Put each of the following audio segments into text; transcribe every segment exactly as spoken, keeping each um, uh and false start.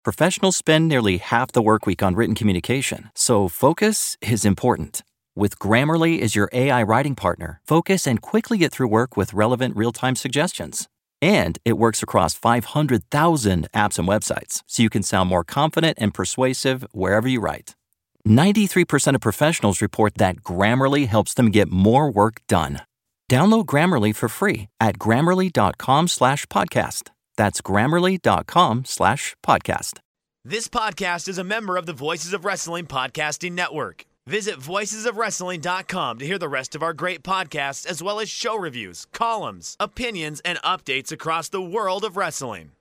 Professionals spend nearly half the work week on written communication, so focus is important. With Grammarly as your A I writing partner, focus and quickly get through work with relevant real-time suggestions. And it works across five hundred thousand apps and websites, so you can sound more confident and persuasive wherever you write. ninety-three percent of professionals report that Grammarly helps them get more work done. Download Grammarly for free at grammarly.com slash podcast. That's grammarly.com slash podcast. This podcast is a member of the Voices of Wrestling Podcasting Network. Visit voices of wrestling dot com to hear the rest of our great podcasts, as well as show reviews, columns, opinions, and updates across the world of wrestling.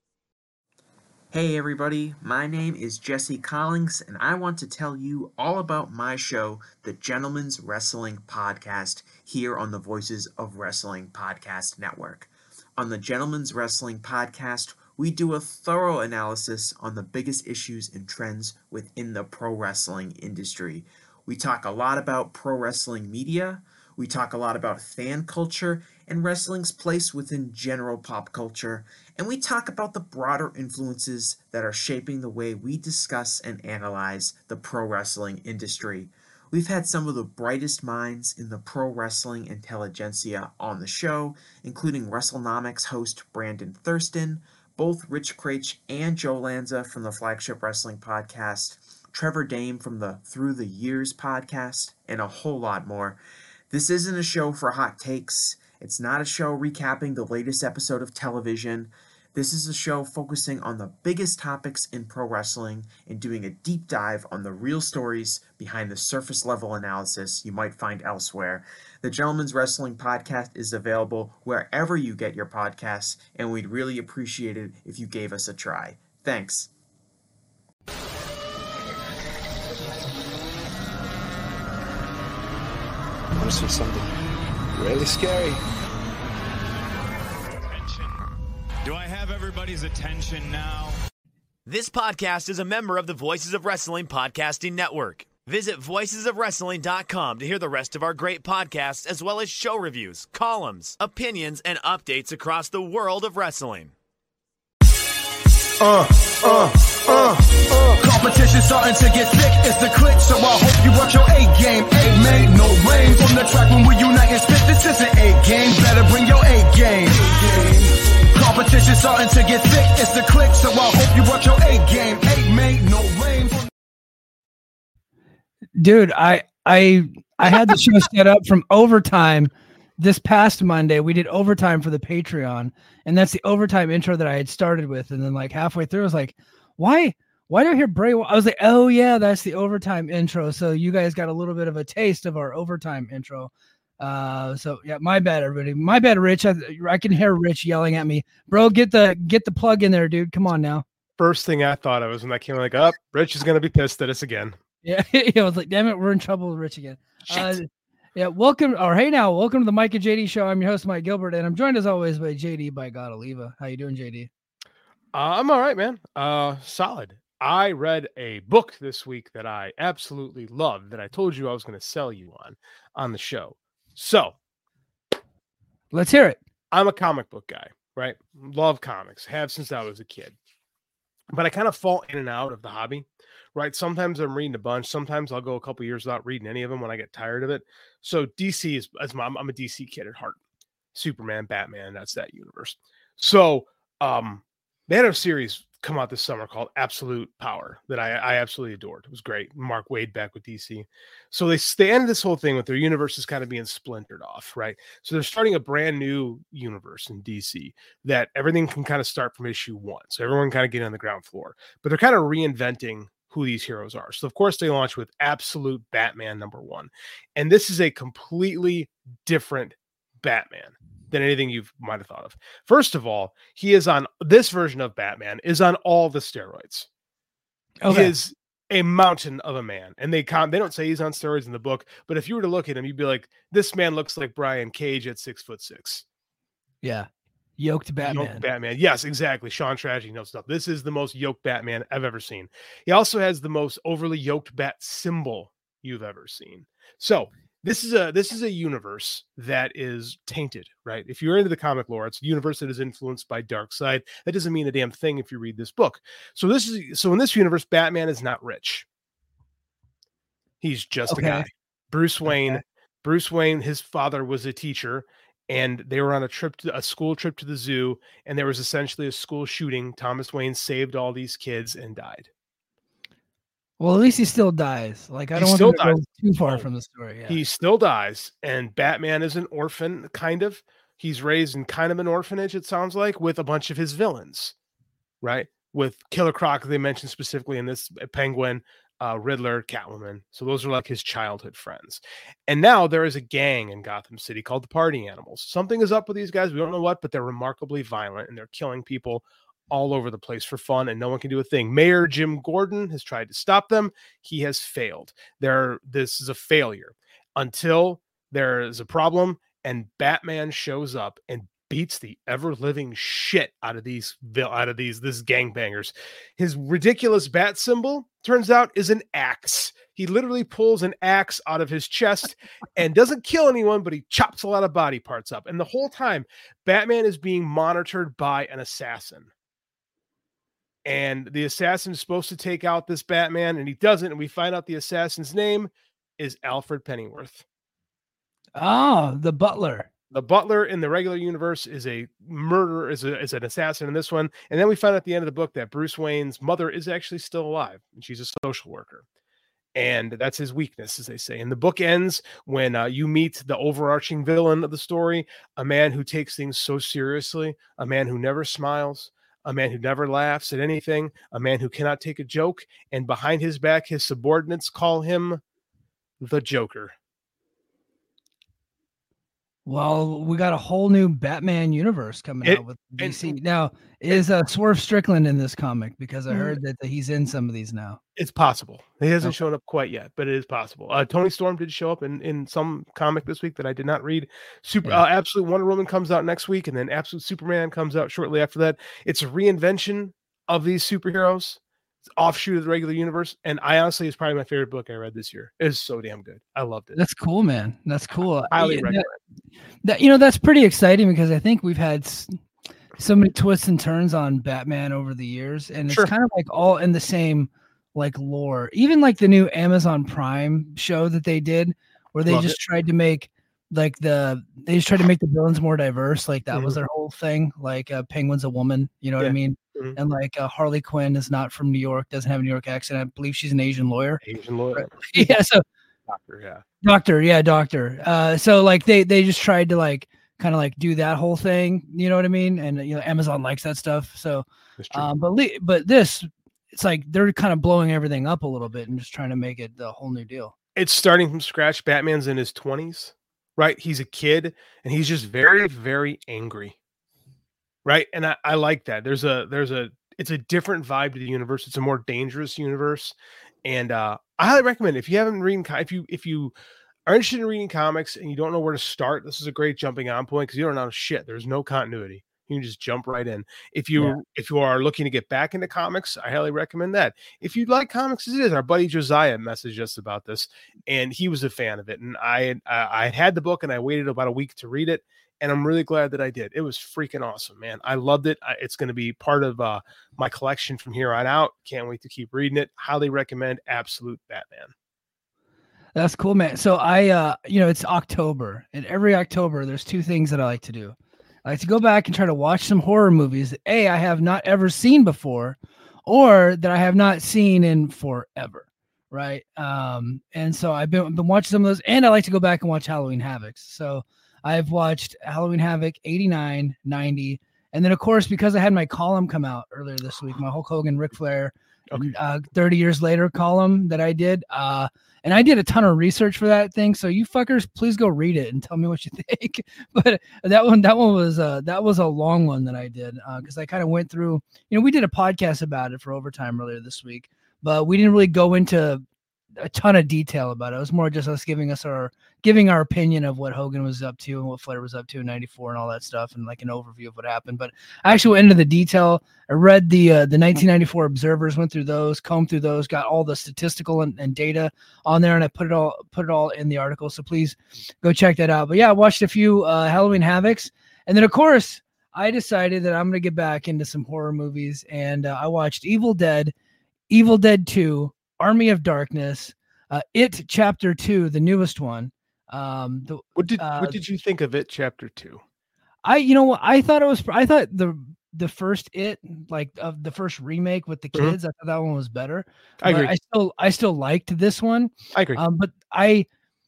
Hey everybody, my name is Jesse Collins, and I want to tell you all about my show, The Gentleman's Wrestling Podcast, here on the Voices of Wrestling Podcast Network. On the Gentleman's Wrestling Podcast, we do a thorough analysis on the biggest issues and trends within the pro wrestling industry. We talk a lot about pro wrestling media, we talk a lot about fan culture and wrestling's place within general pop culture, and we talk about the broader influences that are shaping the way we discuss and analyze the pro wrestling industry. We've had some of the brightest minds in the pro wrestling intelligentsia on the show, including WrestleNomics host Brandon Thurston, both Rich Craich and Joe Lanza from the Flagship Wrestling Podcast, Trevor Dame from the Through the Years podcast, and a whole lot more. This isn't a show for hot takes. It's not a show recapping the latest episode of television. This is a show focusing on the biggest topics in pro wrestling and doing a deep dive on the real stories behind the surface level analysis you might find elsewhere. The Gentleman's Wrestling Podcast is available wherever you get your podcasts, and we'd really appreciate it if you gave us a try. Thanks. I want to see something really scary. Do I have everybody's attention now? This podcast is a member of the Voices of Wrestling Podcasting Network. Visit voices of wrestling dot com to hear the rest of our great podcasts, as well as show reviews, columns, opinions, and updates across the world of wrestling. Uh, uh, uh, uh. Competition starting to get thick, it's the click, so I hope you watch your A-game. A-made, no rain from the track when we unite and spit. This is an A-game, better bring your A-game. Competition starting to get thick, it's the click, so I hope you watch your A-game. A-made, no rain from... Dude, I I I had the show set up from overtime. This past Monday, we did overtime for the Patreon, and that's the overtime intro that I had started with. And then, like halfway through, I was like, "Why? Why do I hear Bray?" I was like, "Oh yeah, that's the overtime intro." So you guys got a little bit of a taste of our overtime intro. Uh, so yeah, my bad, everybody. My bad, Rich. I, I can hear Rich yelling at me, "Bro, get the get the plug in there, dude. Come on now." First thing I thought of was when I came like, "Up, oh, Rich is gonna be pissed at us again." Yeah, I was like, "Damn it, we're in trouble with Rich again." Uh, Yeah, welcome, or hey now, welcome to the Mike and J D show. I'm your host, Mike Gilbert, and I'm joined as always by J D by God Oliva. How you doing, J D? Uh, I'm all right, man. Uh, solid. I read a book this week that I absolutely loved that I told you I was going to sell you on on the show. So, let's hear it. I'm a comic book guy, right? Love comics, have since I was a kid. But I kind of fall in and out of the hobby, right? Sometimes I'm reading a bunch. Sometimes I'll go a couple years without reading any of them when I get tired of it. So D C is, as my, I'm a D C kid at heart. Superman, Batman, that's that universe. So um, they had a series come out this summer called Absolute Power that I, I absolutely adored. It was great. Mark Waid back with D C. So they, they ended this whole thing with their universes kind of being splintered off, right? So they're starting a brand new universe in D C that everything can kind of start from issue one. So everyone kind of get on the ground floor, but they're kind of reinventing who these heroes are. So of course they launch with Absolute Batman number one. And this is a completely different Batman than anything you might have thought of. First of all, he is on this version of Batman is on all the steroids. Okay. He is a mountain of a man. And they con- they don't say he's on steroids in the book, but if you were to look at him, you'd be like, this man looks like Brian Cage at six foot six. Yeah. Yoked Batman. Yoked Batman. Yes, exactly. Sean Tragedy knows stuff. This is the most yoked Batman I've ever seen. He also has the most overly yoked bat symbol you've ever seen. So this is a this is a universe that is tainted, right? If you're into the comic lore, it's a universe that is influenced by Darkseid. That doesn't mean a damn thing if you read this book. So this is so in this universe, Batman is not rich. He's just okay. a guy. Bruce Wayne. Okay. Bruce Wayne, his father was a teacher, and they were on a trip to a school trip to the zoo, and there was essentially a school shooting. Thomas Wayne saved all these kids and died. Well, at least he still dies. Like, I he don't still want to dies. go too far from the story. Yeah. He still dies, and Batman is an orphan, kind of. He's raised in kind of an orphanage, it sounds like, with a bunch of his villains, right? With Killer Croc, they mentioned specifically in this, Penguin, uh, Riddler, Catwoman. So those are like his childhood friends. And now there is a gang in Gotham City called the Party Animals. Something is up with these guys. We don't know what, but they're remarkably violent, and they're killing people all over the place for fun, and no one can do a thing. Mayor Jim Gordon has tried to stop them. He has failed. There, this is a failure until there is a problem, and Batman shows up and beats the ever-living shit out of these out of these this gangbangers. His ridiculous bat symbol turns out is an axe. He literally pulls an axe out of his chest and doesn't kill anyone, but he chops a lot of body parts up. And the whole time, Batman is being monitored by an assassin. And the assassin is supposed to take out this Batman, and he doesn't. And we find out the assassin's name is Alfred Pennyworth. Oh, the butler. The butler in the regular universe is a murderer, is, a, is an assassin in this one. And then we find out at the end of the book that Bruce Wayne's mother is actually still alive, and she's a social worker. And that's his weakness, as they say. And the book ends when uh, you meet the overarching villain of the story, a man who takes things so seriously, a man who never smiles, a man who never laughs at anything, a man who cannot take a joke, and behind his back, his subordinates call him the Joker. Well, we got a whole new Batman universe coming it, out with D C. And, now, is uh, Swerve Strickland in this comic? Because I heard that he's in some of these now. It's possible. He hasn't okay. shown up quite yet, but it is possible. Uh, Tony Storm did show up in, in some comic this week that I did not read. Super yeah. uh, Absolute Wonder Woman comes out next week, and then Absolute Superman comes out shortly after that. It's a reinvention of these superheroes. It's offshoot of the regular universe, and I honestly, it's probably my favorite book I read this year. It's so damn good. I loved it. That's cool, man. That's cool. I highly yeah, recommend. That, that you know, that's pretty exciting because I think we've had so many twists and turns on Batman over the years, and it's sure. kind of like all in the same like lore. Even like the new Amazon Prime show that they did, where they Love just it. tried to make like the they just tried to make the villains more diverse. Like that mm-hmm. was their whole thing. Like uh, Penguin's a woman, you know yeah. what I mean? Mm-hmm. And like uh, Harley Quinn is not from New York, doesn't have a New York accent. I believe she's an Asian lawyer. Asian lawyer. yeah. So doctor. Yeah. Doctor. Yeah. Doctor. Uh, so like they, they just tried to like kind of like do that whole thing. You know what I mean? And you know, Amazon likes that stuff. So, um, but, but this, it's like, they're kind of blowing everything up a little bit and just trying to make it a whole new deal. It's starting from scratch. Batman's in his twenties, right? He's a kid and he's just very, very angry. Right. And I, I like that. There's a there's a it's a different vibe to the universe. It's a more dangerous universe. And uh, I highly recommend it. If you haven't read, if you if you are interested in reading comics and you don't know where to start, this is a great jumping on point because you don't know shit. There's no continuity. You can just jump right in. If you yeah. if you are looking to get back into comics, I highly recommend that. If you like comics as it is, our buddy Josiah messaged us about this, and he was a fan of it. And I had, uh, I had had the book, and I waited about a week to read it. And I'm really glad that I did. It was freaking awesome, man. I loved it. I, it's going to be part of uh, my collection from here on out. Can't wait to keep reading it. Highly recommend Absolute Batman. That's cool, man. So I, uh, you know, it's October, and every October there's two things that I like to do. I like to go back and try to watch some horror movies that A, I have not ever seen before, or that I have not seen in forever. Right. Um, and so I've been, been watching some of those, and I like to go back and watch Halloween Havoc. So I've watched Halloween Havoc eighty-nine, ninety, and then of course, because I had my column come out earlier this week, my Hulk Hogan, Ric Flair, okay. uh, thirty years later column that I did, uh, and I did a ton of research for that thing. So you fuckers, please go read it and tell me what you think. But that one, that one was uh, that was a long one that I did because uh, I kind of went through. You know, we did a podcast about it for Overtime earlier this week, but we didn't really go into a ton of detail about it. It was more just us giving us our giving our opinion of what Hogan was up to and what Flair was up to in ninety-four and all that stuff, and like an overview of what happened. But I actually went into the detail. I read the uh, the nineteen ninety-four Observers, went through those, combed through those, got all the statistical and, and data on there, and I put it all put it all in the article. So please go check that out. But yeah, I watched a few uh, Halloween Havocs, and then of course I decided that I'm going to get back into some horror movies, and uh, I watched Evil Dead, Evil Dead two, Army of Darkness, uh, It Chapter two, the newest one. Um, the, What did uh, what did you think of it, Chapter Two? I, you know what, I thought it was, I thought the the first It, like of the first remake with the kids, Mhm. I thought that one was better. I But agree. I still, I still liked this one. I agree. Um, but I,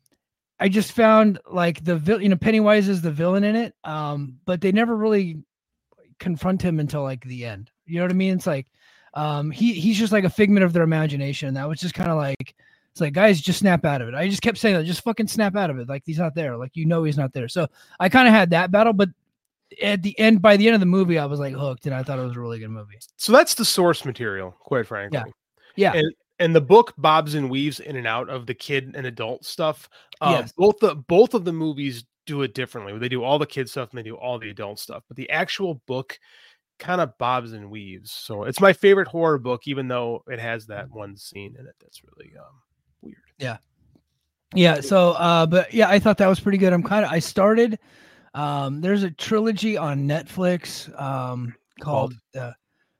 I just found like the vil- you know, Pennywise is the villain in it. Um, but they never really confront him until like the end. You know what I mean? It's like, um, he he's just like a figment of their imagination. And that was just kind of like, it's like, guys, just snap out of it. I just kept saying that, just fucking snap out of it. Like he's not there. Like, you know, he's not there. So I kind of had that battle, but at the end, by the end of the movie, I was like hooked, and I thought it was a really good movie. So that's the source material, quite frankly. Yeah. And and the book bobs and weaves in and out of the kid and adult stuff. Uh, Yes. Both the both of the movies do it differently. They do all the kid stuff and they do all the adult stuff. But the actual book kind of bobs and weaves. So it's my favorite horror book, even though it has that one scene in it that's really um, weird. Yeah. Yeah. So, uh, but yeah, I thought that was pretty good. I'm kind of, I started, um, there's a trilogy on Netflix, um, called, uh,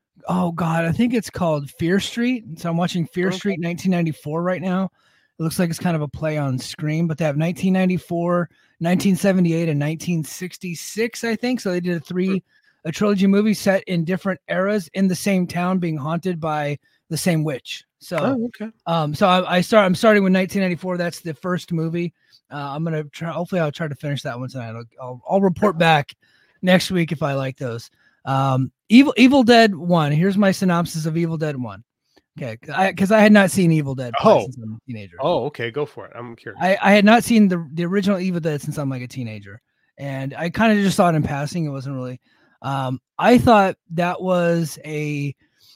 oh God, I think it's called Fear Street. So I'm watching Fear Okay. Street nineteen ninety-four right now. It looks like it's kind of a play on Scream, but they have nineteen ninety-four, nineteen seventy-eight, and nineteen sixty-six, I think. So they did a three, a trilogy movie set in different eras in the same town being haunted by the same witch. So, Oh, okay. um, so I, I start. I'm starting with nineteen ninety-four. That's the first movie. Uh, I'm gonna try. Hopefully, I'll try to finish that one tonight. I'll, I'll, I'll report back next week if I like those. Um, Evil Evil Dead one. Here's my synopsis of Evil Dead one. Okay, because I, I had not seen Evil Dead Oh. since I'm a teenager. Oh, okay. Go for it. I'm curious. I, I had not seen the the original Evil Dead since I'm like a teenager, and I kind of just saw it in passing. It wasn't really. Um, I thought that was a.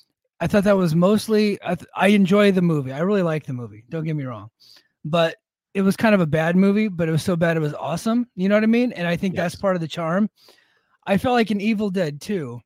I thought that was mostly. I, th- I enjoy the movie. I really like the movie. Don't get me wrong, but it was kind of a bad movie. But it was so bad it was awesome. You know what I mean? And I think Yes. that's part of the charm. I felt like in Evil Dead two,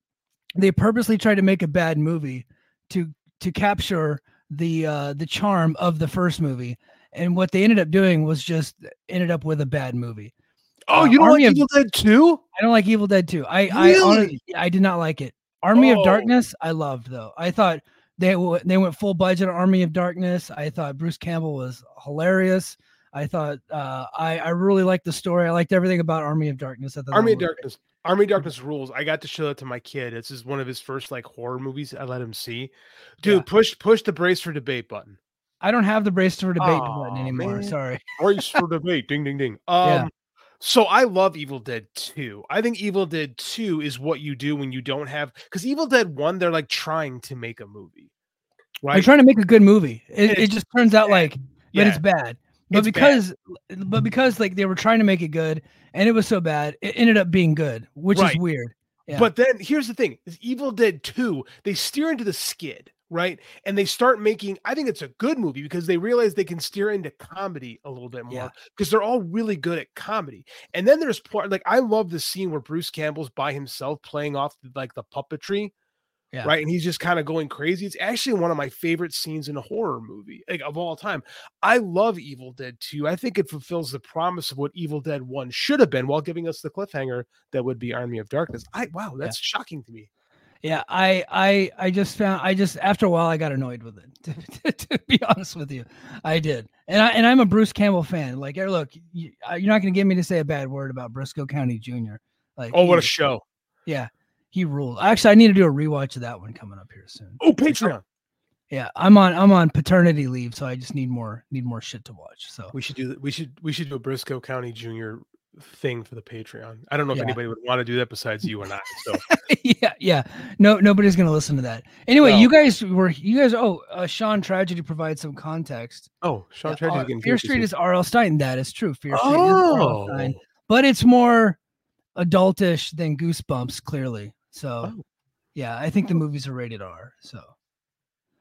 they purposely tried to make a bad movie to to capture the uh, the charm of the first movie. And what they ended up doing was just ended up with a bad movie. oh, uh, you don't Army like of- Evil Dead two? I don't like Evil Dead two. I I Really? honestly, I did not like it. Army Oh. of Darkness, I loved though. I thought they w- they went full budget on Army of Darkness. I thought Bruce Campbell was hilarious. I thought uh, I I really liked the story. I liked everything about Army of Darkness. I thought that Army of was- Darkness. Army of Darkness rules. I got to show that to my kid. This is one of his first like horror movies I let him see. Dude, Yeah. push push the brace for debate button. I don't have the brace for debate Aw, button anymore. man. Sorry. Brace for debate. Ding ding ding. Um Yeah. so I love Evil Dead two. I think Evil Dead two is what you do when you don't have because Evil Dead one, they're like trying to make a movie. They're Right? trying to make a good movie. It, And it it's just turns out bad. like, but Yeah. it's bad. But It's bad. because, but because like they were trying to make it good, and it was so bad, it ended up being good, which Right. is weird. Yeah. But then here's the thing: is Evil Dead two, they steer into the skid, right? And they start making. I think it's a good movie because they realize they can steer into comedy a little bit more Yeah. because they're all really good at comedy. And then there's part like I love the scene where Bruce Campbell's by himself playing off like the puppetry, Yeah. right? And he's just kind of going crazy. It's actually one of my favorite scenes in a horror movie like of all time. I love Evil Dead two. I think it fulfills the promise of what Evil Dead one should have been while giving us the cliffhanger that would be Army of Darkness. I wow, that's shocking to me. Yeah, I, I, I just found, I just after a while, I got annoyed with it. To, to, to be honest with you, I did, and I, and I'm a Bruce Campbell fan. Like, hey, look, you, uh, you're not going to get me to say a bad word about Briscoe County Junior Like, Oh, what a he- show. yeah, he ruled. Actually, I need to do a rewatch of that one coming up here soon. Oh, Patreon. Yeah, I'm on, I'm on paternity leave, so I just need more, need more shit to watch. So We should do that. We should we should do a Briscoe County Junior thing for the Patreon. I don't know if Yeah. anybody would want to do that besides you and I. So yeah, yeah. No, nobody's gonna listen to that. Anyway, No. you guys were, you guys. Oh, uh, Sean Tragedy provides some context. oh, Sean Yeah, Tragedy uh, getting Fear confused. Street is R L. Stein. That is true. Fear Street is R L. Oh. Stein, but it's more adultish than Goosebumps, clearly. So, Oh. yeah, I think the movies are rated R. So,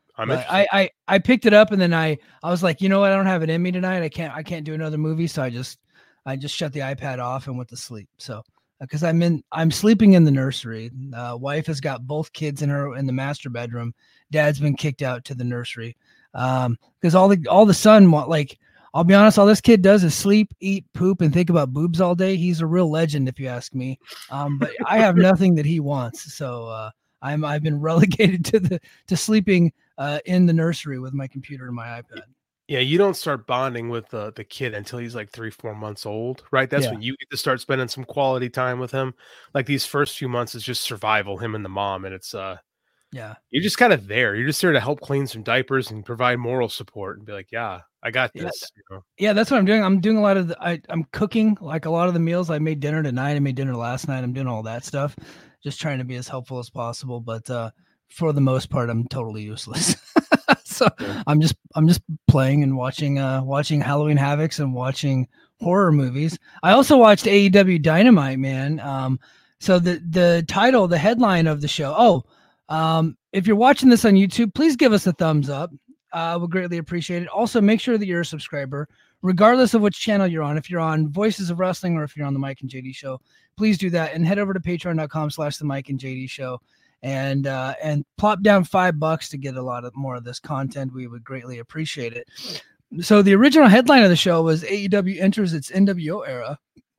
I'm But interested. I, I I picked it up and then I I was like, you know what, I don't have it in me tonight. I can't I can't do another movie, so I just I just shut the iPad off and went to sleep. So because I'm in I'm sleeping in the nursery. Uh, wife has got both kids in her in the master bedroom. Dad's been kicked out to the nursery. Um, because all the all the son want like I'll be honest, all this kid does is sleep, eat, poop, and think about boobs all day. He's a real legend, if you ask me. Um, but I have nothing that he wants, so uh, I'm I've been relegated to the to sleeping uh, in the nursery with my computer and my iPad. Yeah, you don't start bonding with the the kid until he's like three, four months old, right? That's Yeah. when you get to start spending some quality time with him. Like these first few months is just survival, him and the mom, and it's uh, Yeah, you're just kind of there. You're just there to help clean some diapers and provide moral support and be like, yeah, I got Yeah, this. You know? yeah, that's what I'm doing. I'm doing a lot of the, I I'm cooking like a lot of the meals. I made dinner tonight. I made dinner last night. I'm doing all that stuff, just trying to be as helpful as possible. But uh, for the most part, I'm totally useless. So Yeah. I'm just I'm just playing and watching uh watching Halloween Havocs and watching horror movies. I also watched A E W Dynamite, man. Um, so the the title, the headline of the show. Oh, um, if you're watching this on YouTube, please give us a thumbs up. I uh, would greatly appreciate it. Also, make sure that you're a subscriber, regardless of which channel you're on. If you're on Voices of Wrestling or if you're on the Mike and J D Show, please do that and head over to patreon.com slash the Mike and J D Show. And uh, and plop down five bucks to get a lot of more of this content. We would greatly appreciate it. So the original headline of the show was A E W enters its N W O era.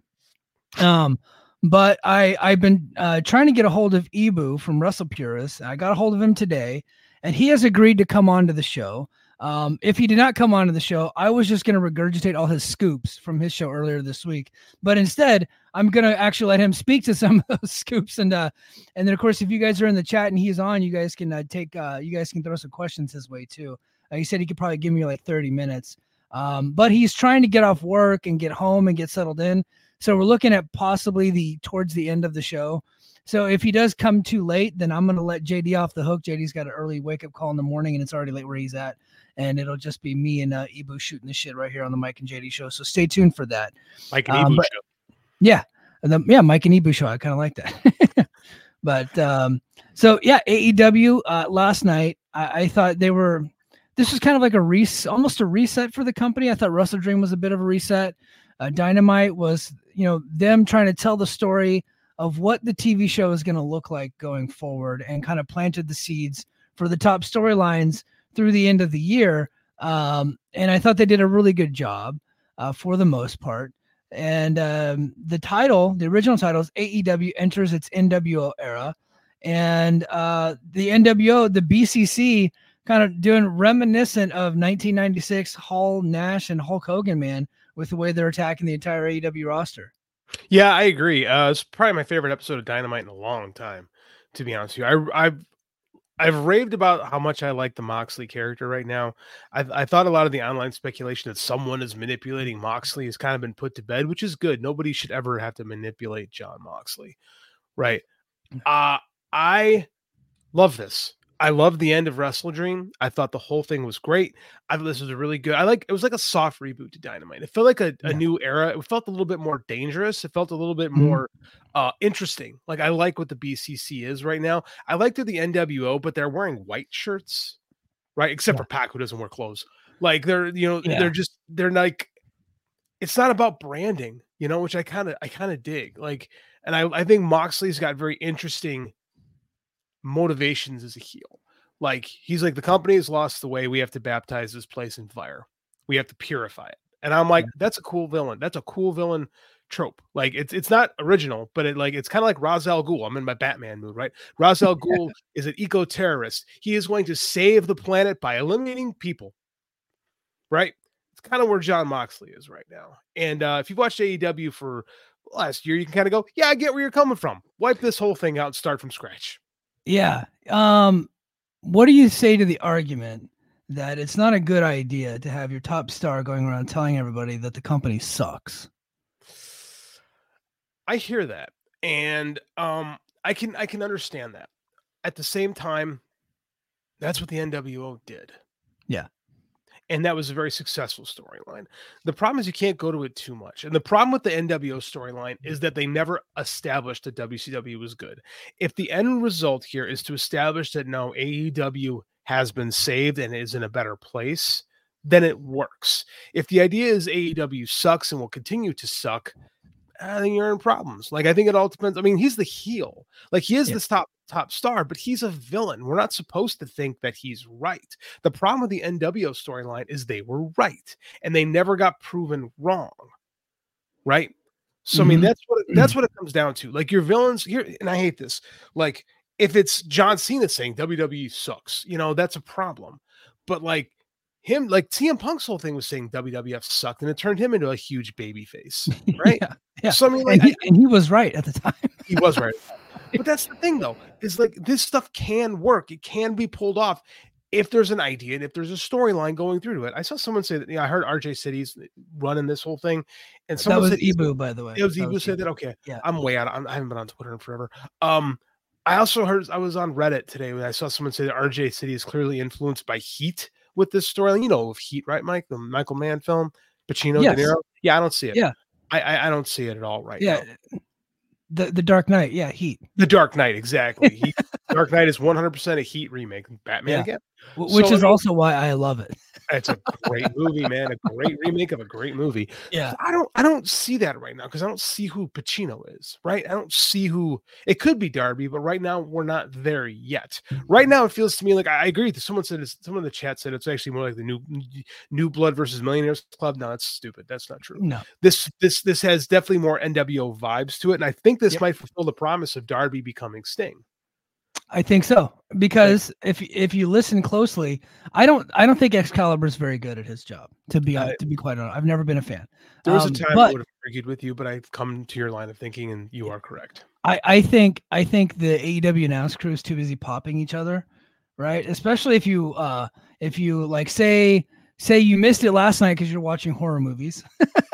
Um, but I I've been uh, trying to get a hold of Ibu from Wrestle Purist. I got a hold of him today, and he has agreed to come on to the show. Um, if he did not come onto the show, I was just going to regurgitate all his scoops from his show earlier this week. But instead, I'm going to actually let him speak to some of those scoops. And uh, and then, of course, if you guys are in the chat and he's on, you guys can uh, take uh, you guys can throw some questions his way, too. Uh, he said he could probably give me like thirty minutes. Um, but he's trying to get off work and get home and get settled in. So we're looking at possibly the towards the end of the show. So if he does come too late, then I'm going to let J D off the hook. J D's got an early wake up call in the morning and it's already late where he's at. And it'll just be me and uh, Ibu shooting the shit right here on the Mike and J D Show. So stay tuned for that. Mike and Um, Ibu but- show. Yeah. And the, yeah, Mike and Ibu Show. I kind of like that. But um, so, yeah, A E W uh, last night, I, I thought they were, this was kind of like a res, almost a reset for the company. I thought Wrestle Dream was a bit of a reset. Uh, Dynamite was, you know, them trying to tell the story of what the T V show is going to look like going forward and kind of planted the seeds for the top storylines through the end of the year. Um, and I thought they did a really good job uh, for the most part. And um, the title, the original title is A E W enters its N W O era. And uh, the N W O, the B C C, kind of doing reminiscent of nineteen ninety-six Hall, Nash, and Hulk Hogan, man, with the way they're attacking the entire A E W roster. Yeah, I agree. Uh, it's probably my favorite episode of Dynamite in a long time, to be honest with you. I, I've I've raved about how much I like the Moxley character right now. I, I thought a lot of the online speculation that someone is manipulating Moxley has kind of been put to bed, which is good. Nobody should ever have to manipulate John Moxley, right? Uh, I love this. I love the end of Wrestle Dream. I thought the whole thing was great. I thought this was a really good. I like it was like a soft reboot to Dynamite. It felt like a, a Yeah. new era. It felt a little bit more dangerous. It felt a little bit Mhm. more uh interesting. Like I like what the B C C is right now. I like they're the N W O, but they're wearing white shirts, right? Except Yeah. for Pac, who doesn't wear clothes. Like they're you know Yeah. they're just they're like it's not about branding, you know, which I kind of I kind of dig. Like, and I I think Moxley's got very interesting motivations as a heel. Like he's like the company has lost the way. We have to baptize this place in fire. We have to purify it. And I'm like, that's a cool villain. That's a cool villain trope. Like it's it's not original, but it like it's kind of like Ra's al Ghul. I'm in my Batman mood, right? Ra's al Ghul is an eco-terrorist. He is going to save the planet by eliminating people. Right? It's kind of where John Moxley is right now. And uh, if you've watched A E W for last year, you can kind of go, yeah, I get where you're coming from. Wipe this whole thing out and start from scratch. Yeah. Um, what do you say to the argument that it's not a good idea to have your top star going around telling everybody that the company sucks? I hear that. And um, I can I can understand that. At the same time, that's what the N W O did. Yeah. And that was a very successful storyline. The problem is you can't go to it too much. And the problem with the N W O storyline is that they never established that W C W was good. If the end result here is to establish that no, A E W has been saved and is in a better place, then it works. If the idea is A E W sucks and will continue to suck, I think you're in problems. Like, I think it all depends. I mean, he's the heel. Like, he is yeah. this top top star, but he's a villain. We're not supposed to think that he's right. The problem with the N W O storyline is they were right, and they never got proven wrong. Right? So, mm-hmm. I mean, that's what that's what it comes down to. Like, your villains here, and I hate this. Like, if it's John Cena saying W W E sucks, you know, that's a problem. But like him, like C M Punk's whole thing was saying W W F sucked, and it turned him into a huge baby face, right? yeah, yeah. So I mean, like, and he, I, and he was right at the time. He was right. But that's the thing, though, is like this stuff can work. It can be pulled off if there's an idea and if there's a storyline going through to it. I saw someone say that. Yeah, I heard R J City's running this whole thing, and someone that was said, Ibu, by the way. It was that Ibu was said Ibu. that. Okay, yeah, I'm way out. I'm, I haven't been on Twitter in forever. Um. I also heard, I was on Reddit today when I saw someone say that R J City is clearly influenced by Heat with this storyline. You know of Heat, right, Mike? The Michael Mann film, Pacino, yes. De Niro. Yeah, I don't see it. Yeah, I I, I don't see it at all right yeah. now. The the Dark Knight, yeah, Heat. The Dark Knight, exactly. Heat, Dark Knight is one hundred percent a Heat remake. Batman yeah. again. Which so, is also why I love it. It's a great movie, man. A great remake of a great movie. Yeah. I don't I don't see that right now because I don't see who Pacino is, right? I don't see who it could be Darby, but right now we're not there yet. Right now it feels to me like I agree with someone said it's, someone in the chat said it's actually more like the new new blood versus millionaires club. No, that's stupid. That's not true. No. This this this has definitely more N W O vibes to it. And I think this yep. might fulfill the promise of Darby becoming Sting. I think so, because if if you listen closely, I don't I don't think Excalibur is very good at his job. To be uh, to be quite honest, I've never been a fan. There was um, a time but, I would have argued with you, but I've come to your line of thinking, and you are correct. I I think I think the A E W announce crew is too busy popping each other, right? Especially if you uh if you like say say you missed it last night because you're watching horror movies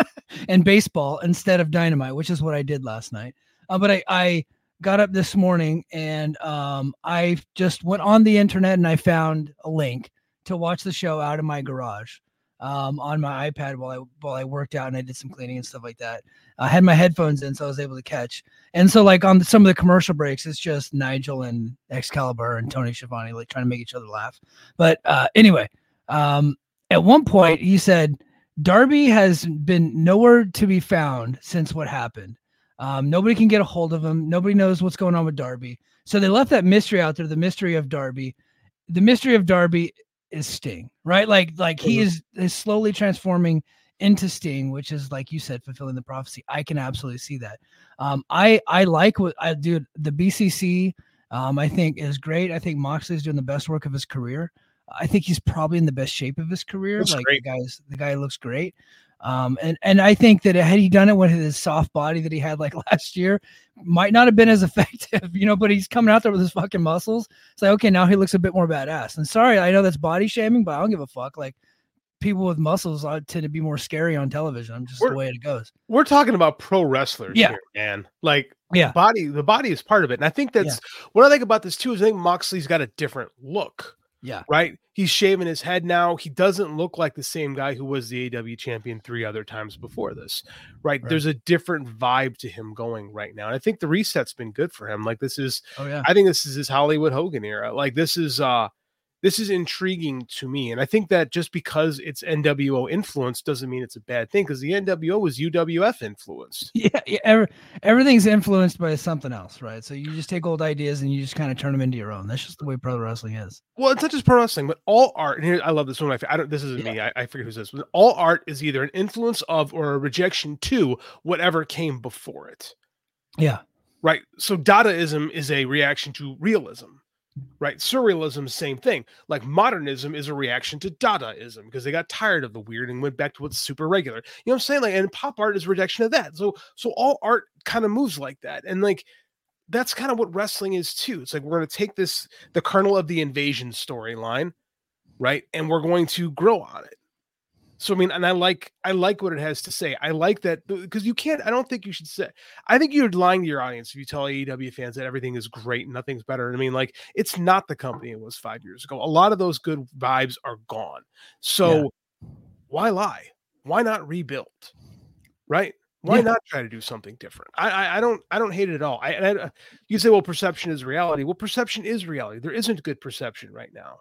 and baseball instead of Dynamite, which is what I did last night. Uh, but I I. got up this morning and um, I just went on the internet and I found a link to watch the show out of my garage um, on my iPad while I while I worked out and I did some cleaning and stuff like that. I had my headphones in, so I was able to catch. And so, like on the, some of the commercial breaks, it's just Nigel and Excalibur and Tony Schiavone like trying to make each other laugh. But uh, anyway, um, at one point he said Darby has been nowhere to be found since what happened. Um, nobody can get a hold of him. Nobody knows what's going on with Darby. So they left that mystery out there, the mystery of Darby. The mystery of Darby is Sting, right? Like, like he is, is slowly transforming into Sting, which is, like you said, fulfilling the prophecy. I can absolutely see that. Um, I, I like what I do. The B C C, um, I think is great. I think Moxley's doing the best work of his career. I think he's probably in the best shape of his career. That's like great. the guys, the guy looks great. Um, and, and I think that had he done it with his soft body that he had like last year, might not have been as effective, you know, but he's coming out there with his fucking muscles. It's like, okay, now he looks a bit more badass. And sorry, I know that's body shaming, but I don't give a fuck. Like people with muscles I tend to be more scary on television. I'm just we're, the way it goes. We're talking about pro wrestlers yeah. here, man. Like yeah. body, the body is part of it. And I think that's yeah. what I think about this too, is I think Moxley's got a different look. Yeah. Right. He's shaving his head now. He doesn't look like the same guy who was the A E W champion three other times before this. Right. right. There's a different vibe to him going right now. And I think the reset's been good for him. Like this is, oh, yeah. I think this is his Hollywood Hogan era. Like this is, uh, this is intriguing to me. And I think that just because it's N W O influence doesn't mean it's a bad thing, because the N W O was U W F influenced. Yeah, yeah every, everything's influenced by something else, right? So you just take old ideas and you just kind of turn them into your own. That's just the way pro wrestling is. Well, it's not just pro wrestling, but all art. And here, I love this one. I don't. This isn't yeah. me. I, I forget who's this. But all art is either an influence of or a rejection to whatever came before it. Yeah. Right. So Dadaism is a reaction to realism. Right. Surrealism, same thing. Like modernism is a reaction to Dadaism because they got tired of the weird and went back to what's super regular. You know what I'm saying? Like, and pop art is a rejection of that. So, so all art kind of moves like that. And like, that's kind of what wrestling is too. It's like, we're going to take this, the kernel of the invasion storyline, right? And we're going to grow on it. So, I mean, and I like, I like what it has to say. I like that because you can't, I don't think you should say, I think you're lying to your audience if you tell A E W fans that everything is great and nothing's better. I mean, like, it's not the company it was five years ago. A lot of those good vibes are gone. So yeah. why lie? Why not rebuild? Right? Why yeah. not try to do something different? I, I, I don't, I don't hate it at all. I, and I, you say, well, perception is reality. Well, perception is reality. There isn't good perception right now.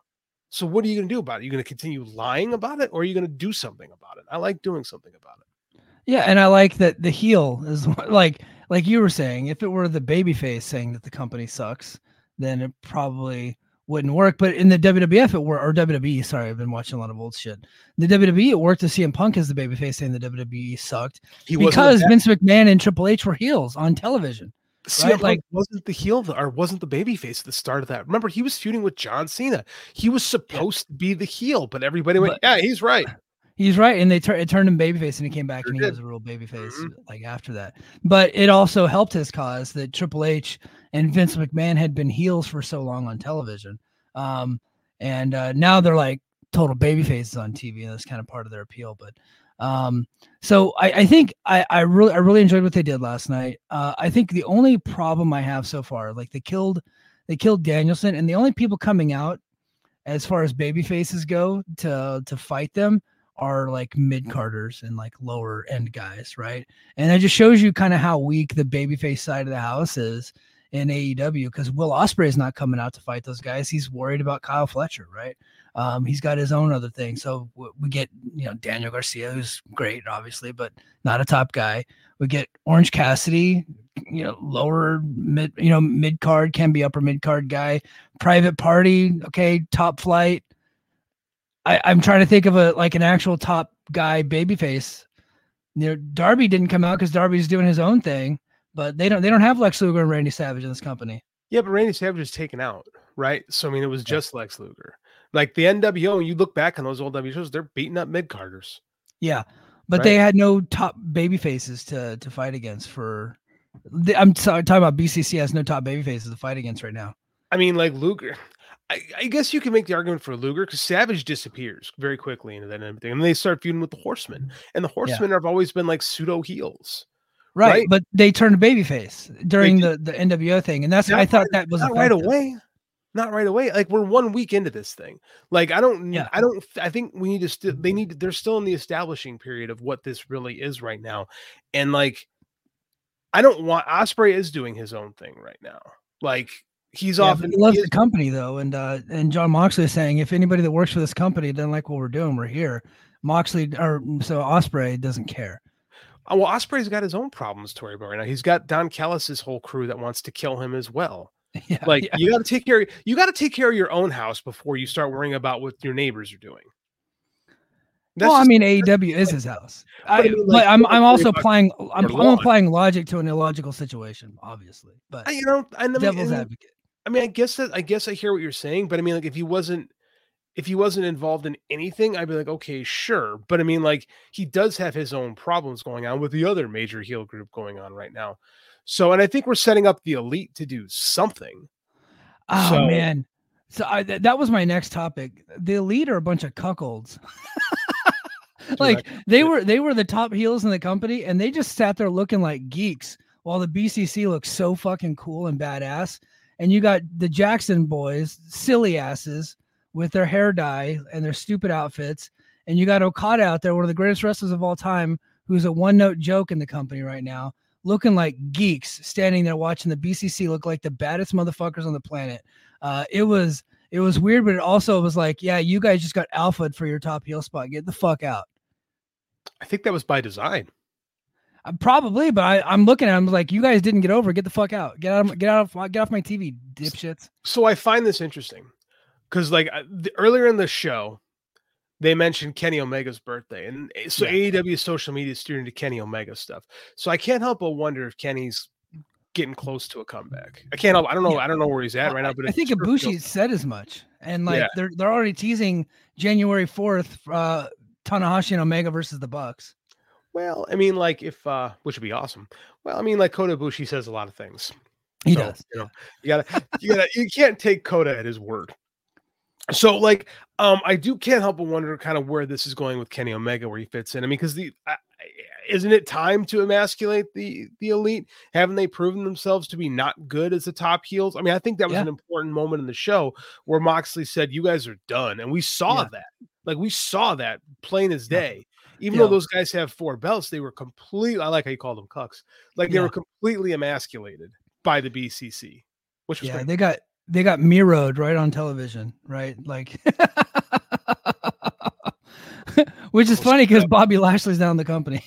So what are you going to do about it? Are you going to continue lying about it, or are you going to do something about it? I like doing something about it. Yeah, and I like that the heel is like like you were saying. If it were the babyface saying that the company sucks, then it probably wouldn't work. But in the W W F, it worked, or W W E. Sorry, I've been watching a lot of old shit. The W W E, it worked to C M Punk as the babyface saying the W W E sucked He because Vince McMahon and Triple H were heels on television. C M Punk like wasn't the heel or wasn't the babyface at the start of that. Remember, he was feuding with John Cena. He was supposed yeah. to be the heel, but everybody went, but, "Yeah, he's right." He's right, and they tur- it turned him babyface, and he came back sure and he did. was a real babyface mm-hmm. like after that. But it also helped his cause that Triple H and Vince McMahon had been heels for so long on television, um, and uh, now they're like total babyfaces on T V, and that's kind of part of their appeal. But um, so I, I think I, I really I really enjoyed what they did last night. Uh, I think the only problem I have so far, like they killed they killed Danielson, and the only people coming out as far as babyfaces go to to fight them are like mid-carders and like lower end guys, right? And it just shows you kind of how weak the babyface side of the house is in A E W, because Will Ospreay is not coming out to fight those guys. He's worried about Kyle Fletcher, right? Um, he's got his own other thing. So w- we get, you know, Daniel Garcia, who's great, obviously, but not a top guy. We get Orange Cassidy, you know, lower mid, you know, mid card, can be upper mid card guy. Private Party, okay, top flight. I, I'm trying to think of a like an actual top guy babyface. You know, Darby didn't come out because Darby's doing his own thing, but they don't they don't have Lex Luger and Randy Savage in this company. Yeah, but Randy Savage is taken out, right? So I mean, it was just yeah. Lex Luger. Like the N W O, when you look back on those old W shows, they're beating up mid carders. Yeah, but right? they had no top baby faces to to fight against. For the, I'm sorry, talking about B C C has no top baby faces to fight against right now. I mean, like Luger. I, I guess you can make the argument for Luger because Savage disappears very quickly into that and everything, and they start feuding with the Horsemen, and the Horsemen yeah. have always been like pseudo heels, right? right? But they turned babyface during the, the N W O thing, and that's not I thought right, that was not effective. right away, not right away. Like we're one week into this thing. Like I don't, yeah. I don't, I think we need to still. They need. To, they're still in the establishing period of what this really is right now, and like I don't want Ospreay is doing his own thing right now, like. He's yeah, off. He loves he the company though, and uh, and John Moxley is saying if anybody that works for this company doesn't like what we're doing, we're here. Moxley or so Ospreay doesn't care. Oh, well, Ospreay's got his own problems to worry about right now. He's got Don Callis' whole crew that wants to kill him as well. Yeah, like yeah. you got to take care. You got to take care of your own house before you start worrying about what your neighbors are doing. That's well, just, I mean, A E W is his house. I, I mean, like, but I'm I'm also applying I'm, I'm applying logic to an illogical situation, obviously. But I, you know, I mean, devil's and, advocate. I mean, I guess that I guess I hear what you're saying, but I mean, like, if he wasn't, if he wasn't involved in anything, I'd be like, okay, sure. But I mean, like, he does have his own problems going on with the other major heel group going on right now. So, and I think we're setting up the Elite to do something. Oh so, man, so I, th- that was my next topic. The Elite are a bunch of cuckolds. like they were, they were the top heels in the company, and they just sat there looking like geeks while the B C C looks so fucking cool and badass. And you got the Jackson boys, silly asses, with their hair dye and their stupid outfits. And you got Okada out there, one of the greatest wrestlers of all time, who's a one-note joke in the company right now, looking like geeks, standing there watching the B C C look like the baddest motherfuckers on the planet. Uh, it was it was weird, but it also was like, yeah, you guys just got alphaed for your top heel spot. Get the fuck out. I think that was by design. Uh, probably, but I, I'm looking at him like, you guys didn't get over. Get the fuck out. Get out of get out of get off my T V, dipshits. So I find this interesting because, like, the, earlier in the show, they mentioned Kenny Omega's birthday, and so yeah. A E W social media is steering to Kenny Omega stuff. So I can't help but wonder if Kenny's getting close to a comeback. I can't help. I don't know. Yeah. I don't know where he's at right now. But I think Ibushi feels... said as much, and like yeah. they're they're already teasing January fourth, uh, Tanahashi and Omega versus the Bucks. Well, I mean, like if uh, which would be awesome. Well, I mean, like Kota Ibushi says a lot of things. He so, does. You know, you gotta, you gotta, you can't take Kota at his word. So, like, um, I do can't help but wonder kind of where this is going with Kenny Omega, where he fits in. I mean, because the uh, isn't it time to emasculate the the Elite? Haven't they proven themselves to be not good as the top heels? I mean, I think that was yeah. an important moment in the show where Moxley said, "You guys are done," and we saw yeah. that. Like we saw that plain as day. Even yeah. though those guys have four belts, they were completely, I like how you call them cucks. Like they yeah. were completely emasculated by the B C C, which was yeah, great. they got, they got mirrored right on television, right? Like, which is funny because Bobby Lashley's down the company.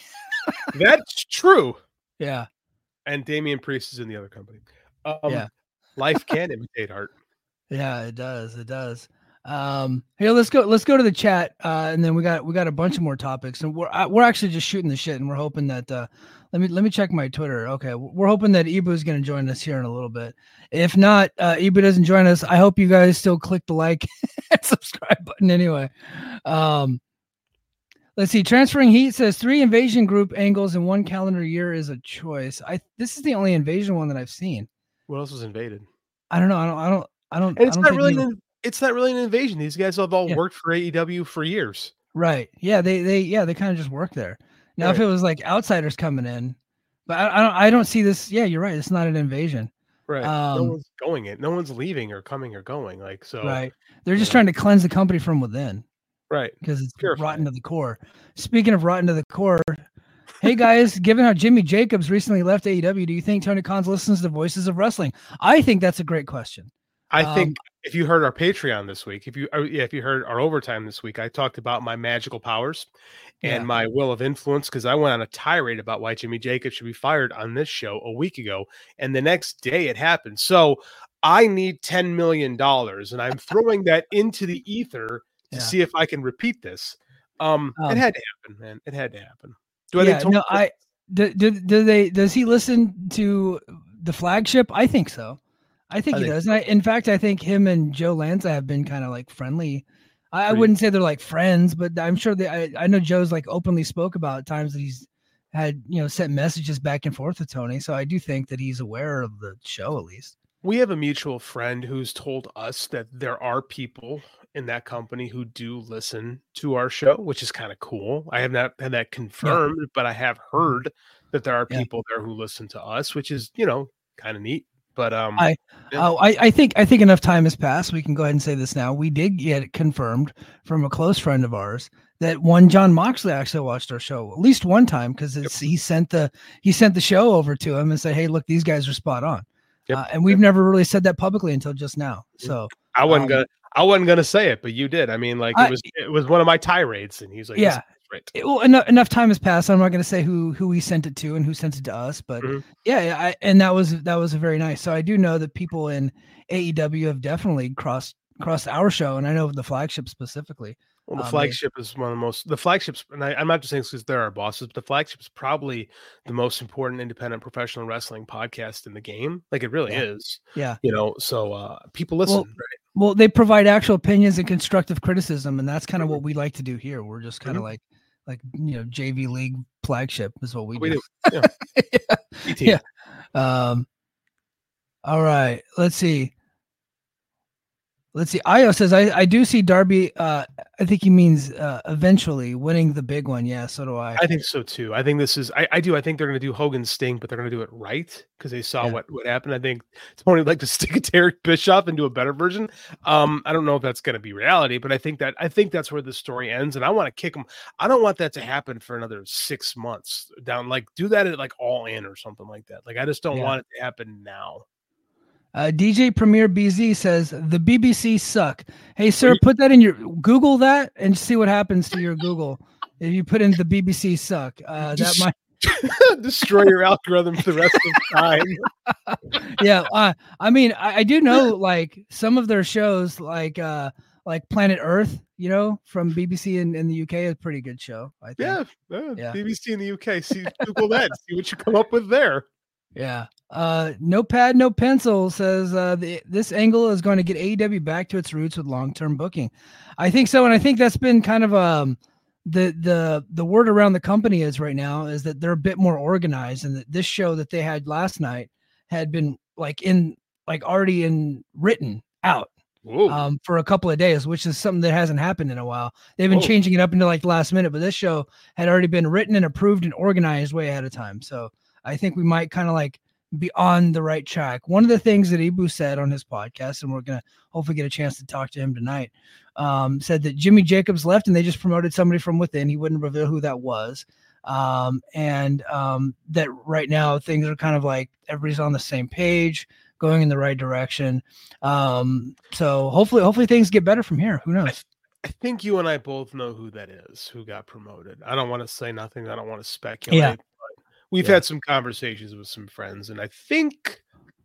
That's true. Yeah. And Damian Priest is in the other company. Um, yeah. Life can imitate art. Yeah, it does. It does. Um, here, let's go. Let's go to the chat, uh, and then we got we got a bunch of more topics, and we're uh, we're actually just shooting the shit, and we're hoping that. Uh, let me let me check my Twitter. Okay, we're hoping that Ibu is going to join us here in a little bit. If not, uh, Ibu doesn't join us. I hope you guys still click the like and subscribe button anyway. Um, let's see. Transferring Heat says three invasion group angles in one calendar year is a choice. I this is the only invasion one that I've seen. What else was invaded? I don't know. I don't. I don't. I don't. And it's I don't not think really. they- An, it's not really an invasion. These guys have all Yeah. worked for A E W for years. Right. Yeah. They. They. Yeah. They kind of just work there. Now, Right. if it was like outsiders coming in, but I, I don't. I don't see this. Yeah, you're right. It's not an invasion. Right. no Um, one's going it. No one's leaving or coming or going. Like so. Right. They're just yeah. trying to cleanse the company from within Right. because it's Purify rotten it. to the core. Speaking of rotten to the core, hey guys, given how Jimmy Jacobs recently left A E W, do you think Tony Khan listens to Voices of Wrestling? I think that's a great question. I Um, think if you heard our Patreon this week, if you uh, yeah, if you heard our overtime this week, I talked about my magical powers and Yeah. my will of influence because I went on a tirade about why Jimmy Jacobs should be fired on this show a week ago, and the next day it happened. So I need ten million dollars, and I'm throwing that into the ether to Yeah. see if I can repeat this. Um, Um, it had to happen, man. It had to happen. Do I yeah, think no, I do, do, do they does he listen to the flagship? I think so. I think I he think does. And I, in fact, I think him and Joe Lanza have been kind of like friendly. I, I Pretty- wouldn't say they're like friends, but I'm sure they. I, I know Joe's like openly spoke about times that he's had you know sent messages back and forth with Tony. So I do think that he's aware of the show at least. We have a mutual friend who's told us that there are people in that company who do listen to our show, which is kind of cool. I have not had that confirmed, but I have heard that there are Yeah. people there who listen to us, which is, you know, kind of neat. But um I- yeah. Oh, I, I think I think enough time has passed. We can go ahead and say this now. We did get it confirmed from a close friend of ours that one John Moxley actually watched our show at least one time because it's he sent the he sent the show over to him and said, "Hey, look, these guys are spot on." Yep. Uh, and we've Yep. never really said that publicly until just now. So I wasn't um, gonna I wasn't gonna say it, but you did. I mean, like it I- was it was one of my tirades, and he's like, Yeah. right. it, well, enough, enough time has passed. I'm not going to say who who he sent it to and who sent it to us, but Mhm. yeah, yeah, I, and that was that was very nice. So I do know that people in A E W have definitely crossed crossed our show, and I know the flagship specifically. Well, the Um, they- flagship is one of the most, the flagships, and I, I'm not just saying because they're our bosses, but the flagship is probably the most important independent professional wrestling podcast in the game. Like it really Yeah. is, Yeah. you know, so uh, people listen, Well, right? Well, they provide actual opinions and constructive criticism, and that's kind of what we like to do here. We're just kind of Mhm. like, like you know, J V League flagship is what we, We do. do. Yeah. B-team. Yeah. Um. All right. Let's see. Let's see. Io says, I, I do see Darby. Uh, I think he means uh, eventually winning the big one. Yeah, so do I. I think so too. I think this is, I, I do. I think they're going to do Hogan's Sting, but they're going to do it right because they saw Yeah. what, what happened. I think Tony would like to stick a Derek Bischoff and do a better version. Um, I don't know if that's going to be reality, but I think that, I think that's where the story ends. And I want to kick them. I don't want that to happen for another six months down. Like do that at like All In or something like that. Like I just don't Yeah. want it to happen now. Uh, D J Premier B Z says the B B C suck. Hey, sir, put that in your Google that and see what happens to your Google if you put in the B B C suck. Uh, that Just- might. Destroy your algorithm for the rest of time. Yeah, uh, I mean, I, I do know like some of their shows, like uh, like Planet Earth, you know, from B B C in, in the U K, is a pretty good show. I think. Yeah, yeah, Yeah. B B C in the U K. See, Google that. See what you come up with there. Yeah. Uh, no pad, no pencil says uh, the, this angle is going to get A E W back to its roots with long-term booking. I think so, and I think that's been kind of um the the the word around the company is right now is that they're a bit more organized, and that this show that they had last night had been like in like already in written out Whoa. um for a couple of days, which is something that hasn't happened in a while. They've been Whoa. changing it up into like the last minute, but this show had already been written and approved and organized way ahead of time. So I think we might kind of like be on the right track. One of the things that Ibu said on his podcast, and we're going to hopefully get a chance to talk to him tonight, um, said that Jimmy Jacobs left and they just promoted somebody from within. He wouldn't reveal who that was. Um, and um, that right now things are kind of like everybody's on the same page. going in the right direction. Um, so hopefully, hopefully things get better from here. Who knows? I, I think you and I both know who that is, who got promoted. I don't want to say nothing. I don't want to speculate. Yeah. But we've Yeah. had some conversations with some friends, and I think,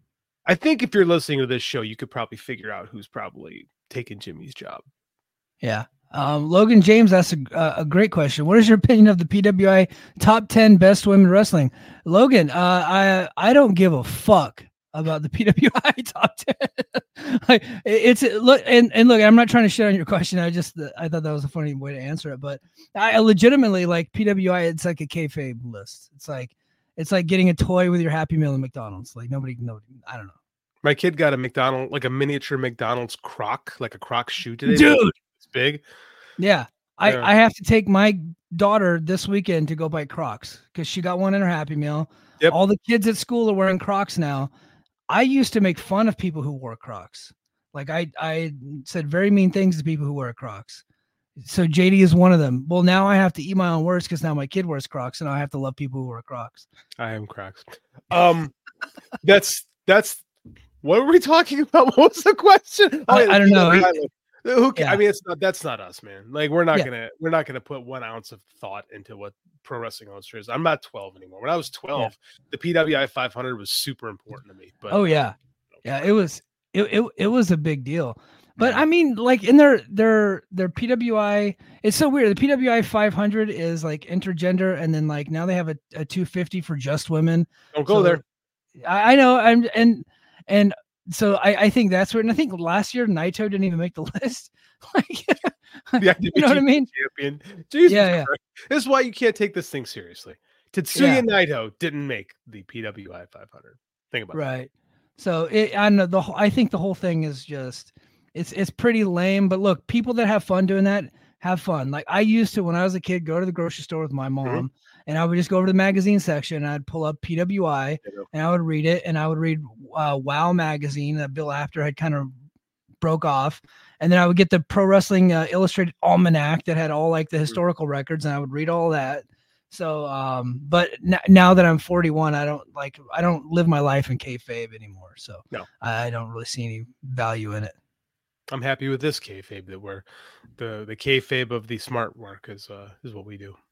I think if you're listening to this show, you could probably figure out who's probably taking Jimmy's job. Yeah. Um, Logan James asked a, uh, a great question. What is your opinion of the P W I top ten best women wrestling? Logan, uh, I I don't give a fuck about the P W I top ten. Like, it's look and, and look, I'm not trying to shit on your question. I just I thought that was a funny way to answer it, but I legitimately like P W I. It's like a kayfabe list. It's like it's like getting a toy with your Happy Meal at McDonald's. Like nobody, nobody, I don't know. My kid got a McDonald's, like a miniature McDonald's crock, like a crock shoe today. Dude, it's big. Yeah. I, Yeah. I have to take my daughter this weekend to go buy Crocs because she got one in her Happy Meal. Yep. All the kids at school are wearing Crocs now. I used to make fun of people who wore Crocs. Like I, I said very mean things to people who wear Crocs. So J D is one of them. Well, now I have to eat my own words because now my kid wears Crocs and I have to love people who wear Crocs. I am Crocs. Um, that's that's what were we talking about? What was the question? I, I don't know. Who can, Yeah. I mean, it's not that's not us, man. Like we're not Yeah. gonna we're not gonna put one ounce of thought into what Pro Wrestling Illustrated is. I'm not twelve anymore. When I was twelve, the P W I five hundred was super important to me. But Oh yeah. Yeah, it was it, it, it was a big deal. But I mean, like in their their their P W I, it's so weird. The P W I five hundred is like intergender, and then like now they have a, a two fifty for just women. don't go So, there. I, I know, and and and so I, I think that's weird. And I think last year Naito didn't even make the list. Like, Yeah, you know what I mean? Champion. Jesus Yeah, yeah. Christ. This is why you can't take this thing seriously. Tetsuya Naito didn't make the P W I five hundred. Think about it. Right. So it, I know the whole- I think the whole thing is just it's it's pretty lame. But look, people that have fun doing that have fun. Like I used to when I was a kid, go to the grocery store with my mom, Mhm. and I would just go over to the magazine section. And I'd pull up P W I, and I would read it, and I would read uh, Wow magazine that Bill After had kind of broke off, and then I would get the Pro Wrestling uh, Illustrated Almanac that had all like the historical records, and I would read all that. So, um, but n- now that I'm forty-one, I don't like I don't live my life in kayfabe anymore. So No. I don't really see any value in it. I'm happy with this kayfabe that we're the the kayfabe of the smart work is uh is what we do.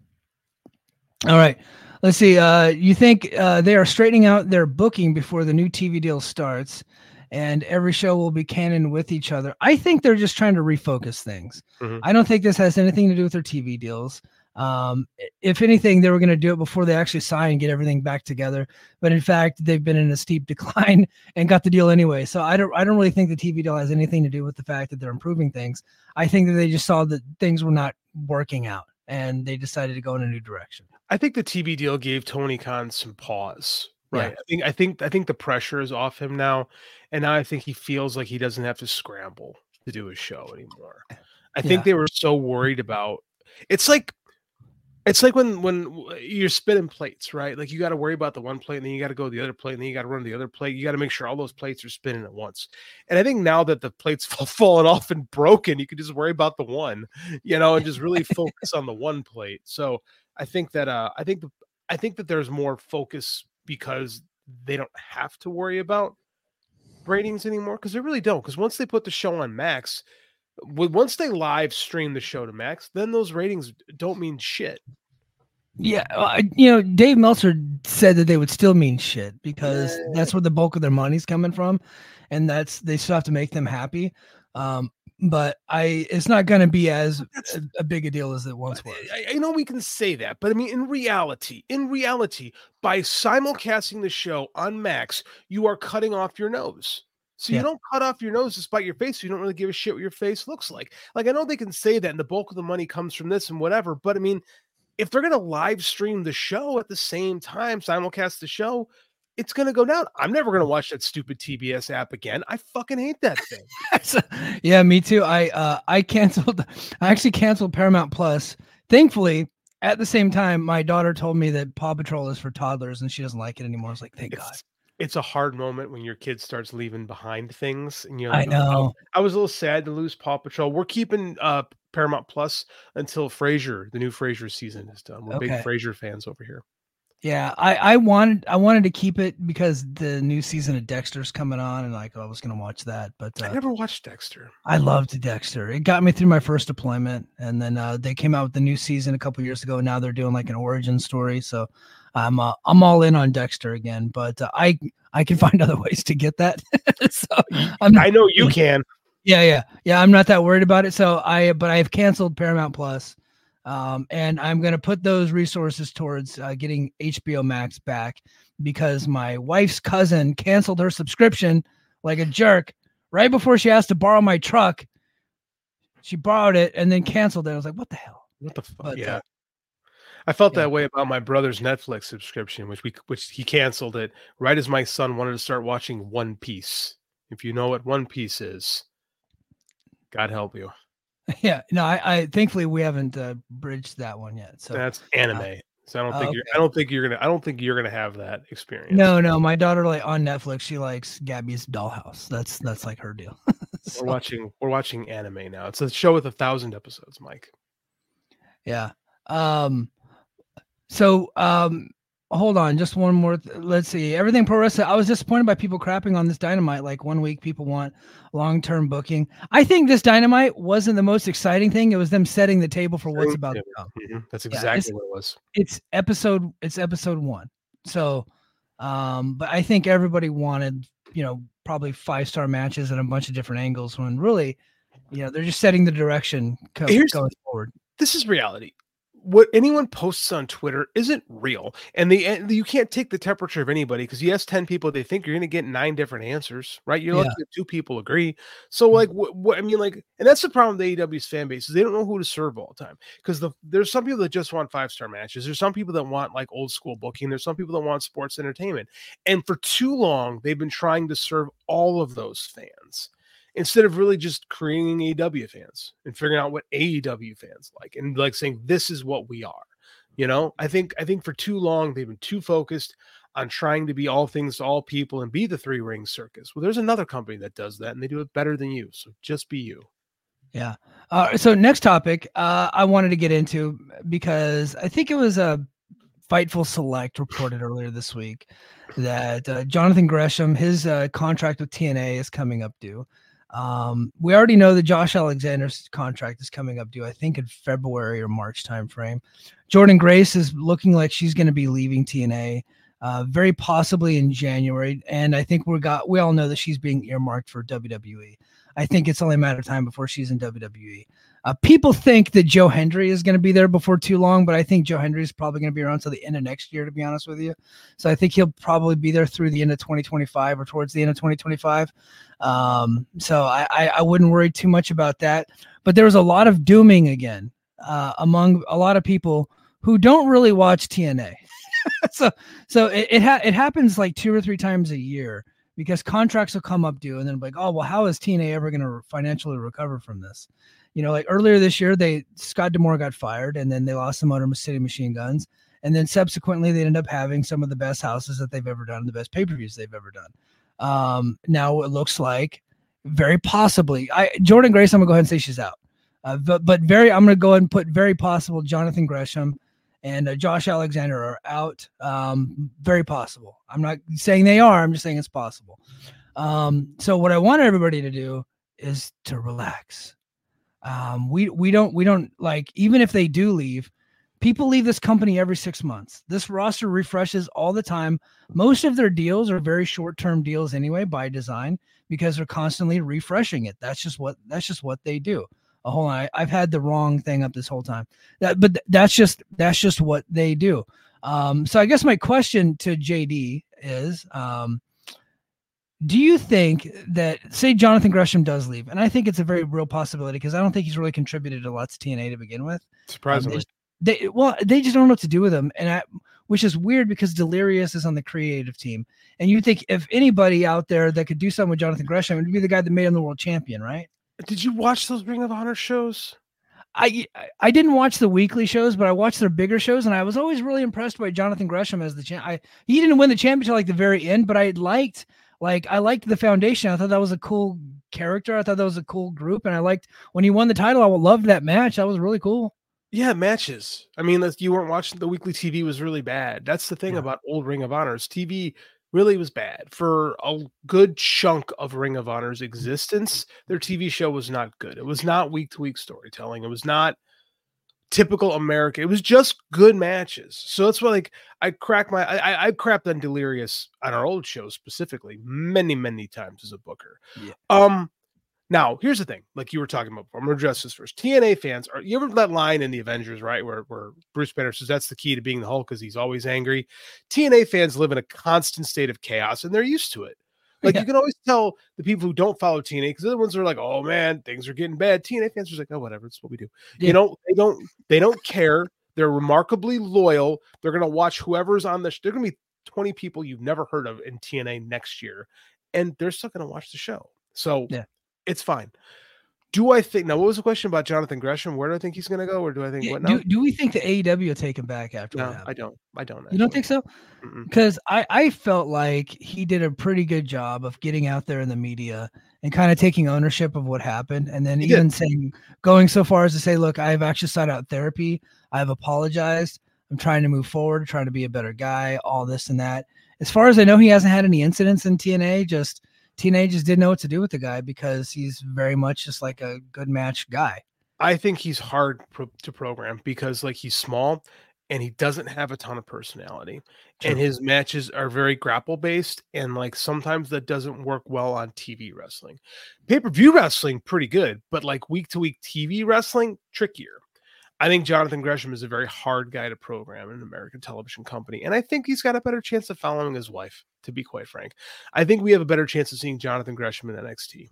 All right, let's see. Uh, you think uh, they are straightening out their booking before the new T V deal starts, and every show will be canon with each other? I think they're just trying to refocus things. Mhm. I don't think this has anything to do with their T V deals. Um, if anything, they were going to do it before they actually sign and get everything back together. But in fact, they've been in a steep decline and got the deal anyway. So I don't, I don't really think the T V deal has anything to do with the fact that they're improving things. I think that they just saw that things were not working out and they decided to go in a new direction. I think the T V deal gave Tony Khan some pause. Right. Yeah. I think I think I think the pressure is off him now. And now I think he feels like he doesn't have to scramble to do his show anymore. I think Yeah. they were so worried about it's like it's like when when you're spinning plates, right? Like you got to worry about the one plate, and then you got to go to the other plate, and then you got to run the other plate. You got to make sure all those plates are spinning at once. And I think now that the plates fall fallen off and broken, you can just worry about the one, you know, and just really focus on the one plate. So I think that uh, I think I think that there's more focus because they don't have to worry about ratings anymore because they really don't. Because once they put the show on Max, once they live stream the show to Max, then those ratings don't mean shit. Yeah, uh, you know, Dave Meltzer said that they would still mean shit because Yeah. that's where the bulk of their money's coming from, and that's they still have to make them happy. Um, but I, it's not going to be as a, a big a deal as it once was. I, I know we can say that, but I mean, in reality, in reality, by simulcasting the show on Max, you are cutting off your nose. So Yeah. you don't cut off your nose to spite your face. So you don't really give a shit what your face looks like. Like I know they can say that, and the bulk of the money comes from this and whatever. But I mean, if they're gonna live stream the show at the same time, simulcast the show, it's gonna go down. I'm never gonna watch that stupid T B S app again. I fucking hate that thing. So, yeah, me too. I uh, I canceled. I actually canceled Paramount Plus. Thankfully, at the same time, my daughter told me that Paw Patrol is for toddlers and she doesn't like it anymore. I was like, thank God. It's, it's a hard moment when your kid starts leaving behind things, and you're I like, know. "Oh." I was a little sad to lose Paw Patrol. We're keeping uh Paramount Plus until Frasier, the new Frasier season is done. We're big Okay. Frasier fans over here. Yeah, I, I wanted I wanted to keep it because the new season of Dexter's coming on, and like I was gonna watch that. But uh, I never watched Dexter. I loved Dexter. It got me through my first deployment, and then uh, they came out with the new season a couple years ago. Now they're doing like an origin story, so I'm uh, I'm all in on Dexter again. But uh, I I can find other ways to get that. so I'm not, I know you can. Yeah, yeah, yeah. I'm not that worried about it. So I but I've canceled Paramount Plus. Um, and I'm going to put those resources towards uh, getting H B O Max back because my wife's cousin canceled her subscription like a jerk right before she asked to borrow my truck. She borrowed it and then canceled it. I was like, what the hell? What the fuck? But, yeah. Uh, I felt yeah. that way about my brother's Netflix subscription, which we which he canceled it right as my son wanted to start watching One Piece. If you know what One Piece is, God help you. Yeah, no, I, I thankfully we haven't uh, bridged that one yet. So that's anime. Uh, so I don't think okay. you're. I don't think you're gonna. I don't think you're gonna have that experience. No, no. My daughter, like on Netflix, she likes Gabby's Dollhouse. That's that's like her deal. so, we're watching. We're watching anime now. It's a show with a thousand episodes, Mike. Yeah. Um. So um. Hold on, just one more. Th- let's see. Everything Pro Wrestling. I was disappointed by people crapping on this Dynamite. Like one week, people want long-term booking. I think this Dynamite wasn't the most exciting thing. It was them setting the table for what's about to come. Mm-hmm. That's exactly yeah, what it was. It's episode. It's episode one. So, um, but I think everybody wanted, you know, probably five-star matches and a bunch of different angles. When really, you know, they're just setting the direction co- going forward. This is reality. What anyone posts on Twitter isn't real, and the and you can't take the temperature of anybody because you ask ten people, they think you're going to get nine different answers, right? You're Yeah. lucky if two people agree. So, like, what, what I mean, like, and that's the problem with A E W's fan base is they don't know who to serve all the time because the there's some people that just want five star matches. There's some people that want like old school booking. There's some people that want sports entertainment, and for too long they've been trying to serve all of those fans, instead of really just creating A E W fans and figuring out what A E W fans like and like saying, this is what we are. You know, I think, I think for too long, they've been too focused on trying to be all things to all people and be the three ring circus. Well, there's another company that does that and they do it better than you. So just be you. Yeah. Uh, so next topic, uh, I wanted to get into because I think it was a Fightful Select reported earlier this week that uh, Jonathan Gresham, his uh, contract with T N A is coming up due. Um, we already know that Josh Alexander's contract is coming up due, I think in February or March timeframe. Jordynne Grace is looking like she's going to be leaving T N A, uh, very possibly in January. And I think we got, we all know that she's being earmarked for W W E. I think it's only a matter of time before she's in W W E. Uh, people think that Joe Hendry is going to be there before too long, but I think Joe Hendry is probably going to be around till the end of next year, to be honest with you. So I think he'll probably be there through the end of twenty twenty-five or towards the end of twenty twenty-five. Um, so I, I, I wouldn't worry too much about that. But there was a lot of dooming again uh, among a lot of people who don't really watch T N A. so so it it, ha- it happens like two or three times a year because contracts will come up due and then like, oh, well, how is T N A ever going to financially recover from this? You know, like earlier this year, they Scott D'Amore got fired, and then they lost the Motor City Machine Guns, and then subsequently they ended up having some of the best houses that they've ever done, the best pay-per-views they've ever done. Um, now it looks like very possibly, I Jordynne Grace, I'm gonna go ahead and say she's out, uh, but but very, I'm gonna go ahead and put very possible Jonathan Gresham and uh, Josh Alexander are out. Um, very possible. I'm not saying they are. I'm just saying it's possible. Um, so what I want everybody to do is to relax. Um, we, we don't, we don't like, even if they do leave, people leave this company every six months. This roster refreshes all the time. Most of their deals are very short-term deals anyway, by design, because they're constantly refreshing it. That's just what, that's just what they do. Oh, hold on. I, I've had the wrong thing up this whole time. That, but th- that's just, that's just what they do. Um, so I guess my question to J D is, um, do you think that, say Jonathan Gresham does leave, and I think it's a very real possibility because I don't think he's really contributed a lot to T N A to begin with. Surprisingly. Um, they, they, well, they just don't know what to do with him, and I, which is weird because Delirious is on the creative team. And you think if anybody out there that could do something with Jonathan Gresham, it would be the guy that made him the world champion, right? Did you watch those Ring of Honor shows? I I didn't watch the weekly shows, but I watched their bigger shows, and I was always really impressed by Jonathan Gresham as the champ. I He didn't win the championship like the very end, but I liked like I liked the foundation. I thought that was a cool character. I thought that was a cool group, and I liked when he won the title. I loved that match. That was really cool. Yeah, matches. I mean, you weren't watching the weekly T V was really bad. That's the thing Yeah. about old Ring of Honors. T V really was bad. For a good chunk of Ring of Honor's existence, their T V show was not good. It was not week-to-week storytelling. It was not typical American. It was just good matches. So that's why, like, I crack my I I, I crapped on Delirious on our old show specifically many, many times as a booker. Yeah. Um Now, here's the thing, like you were talking about before. I'm going to address this first. T N A fans, are you ever that line in the Avengers, right, where, where Bruce Banner says that's the key to being the Hulk because he's always angry? T N A fans live in a constant state of chaos, and they're used to it. Like, yeah. You can always tell the people who don't follow T N A, because the other ones are like, oh, man, things are getting bad. T N A fans are like, oh, whatever, it's what we do. Yeah. You know, they don't, they don't care. They're remarkably loyal. They're going to watch whoever's on the sh- – they're going to be twenty people you've never heard of in T N A next year, and they're still going to watch the show. So yeah. It's fine. Do I think now? What was the question about Jonathan Gresham? Where do I think he's going to go, or do I think yeah, what now? Do, do we think the A E W will take him back after? No, I don't. I don't. Actually. You don't think so? Because I I felt like he did a pretty good job of getting out there in the media and kind of taking ownership of what happened, and then he even did. saying going so far as to say, "Look, I've actually sought out therapy. I've apologized. I'm trying to move forward, trying to be a better guy. All this and that." As far as I know, he hasn't had any incidents in T N A. Just Teenagers didn't know what to do with the guy because he's very much just like a good match guy. I think he's hard pro- to program because like he's small and he doesn't have a ton of personality. True. And his matches are very grapple based. And like sometimes that doesn't work well on T V wrestling. Pay-per-view wrestling, pretty good, but like week to week T V wrestling, trickier. I think Jonathan Gresham is a very hard guy to program in an American television company. And I think he's got a better chance of following his wife, to be quite frank. I think we have a better chance of seeing Jonathan Gresham in N X T.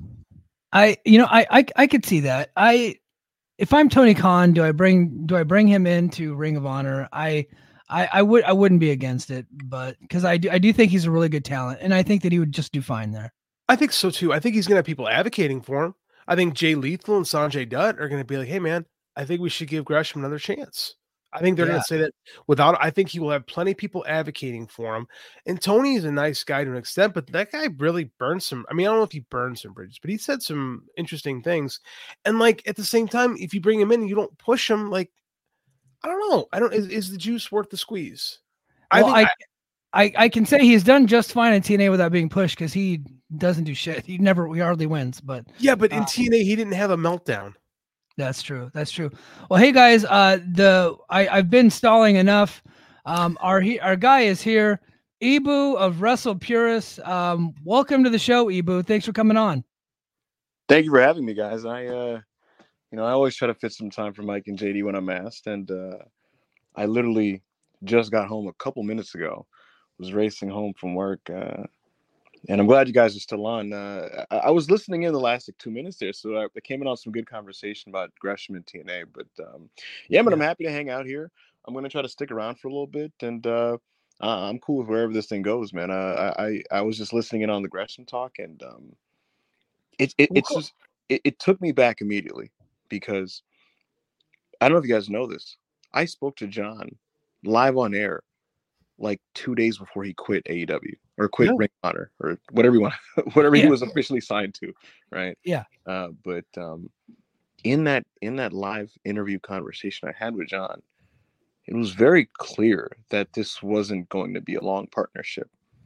I, you know, I, I, I could see that. I, if I'm Tony Khan, do I bring, do I bring him into Ring of Honor? I, I, I would, I wouldn't be against it, but because I do, I do think he's a really good talent, and I think that he would just do fine there. I think so too. I think he's going to have people advocating for him. I think Jay Lethal and Sanjay Dutt are going to be like, hey man, I think we should give Gresham another chance. I think they're yeah. going to say that without, I think he will have plenty of people advocating for him. And Tony is a nice guy to an extent, but that guy really burned some, I mean, I don't know if he burned some bridges, but he said some interesting things. And like, at the same time, if you bring him in and you don't push him, like, I don't know. I don't, is, is the juice worth the squeeze? Well, I, think I, I, I can say he's done just fine in T N A without being pushed because he doesn't do shit. He never, he hardly wins, but yeah, but in uh, T N A, he didn't have a meltdown. That's true. That's true. Well, hey guys, uh, the I, I've been stalling enough. Um, our he, our guy is here, Ibu of Wrestle Purists. Um, welcome to the show, Ibu. Thanks for coming on. Thank you for having me, guys. I, uh, you know, I always try to fit some time for Mike and J D when I'm asked, and uh, I literally just got home a couple minutes ago. Was racing home from work. Uh, And I'm glad you guys are still on. Uh, I, I was listening in the last like two minutes there, so I, I came in on some good conversation about Gresham and T N A. But um, yeah, but yeah. I'm happy to hang out here. I'm going to try to stick around for a little bit, and uh, I'm cool with wherever this thing goes, man. Uh, I I was just listening in on the Gresham talk, and um, it, it it's just it, it took me back immediately because I don't know if you guys know this. I spoke to John live on air like two days before he quit A E W or quit yeah. Ring of Honor or whatever you want, whatever yeah. he was officially signed to. Right. Yeah. Uh, but um, in that, in that live interview conversation I had with John, it was very clear that this wasn't going to be a long partnership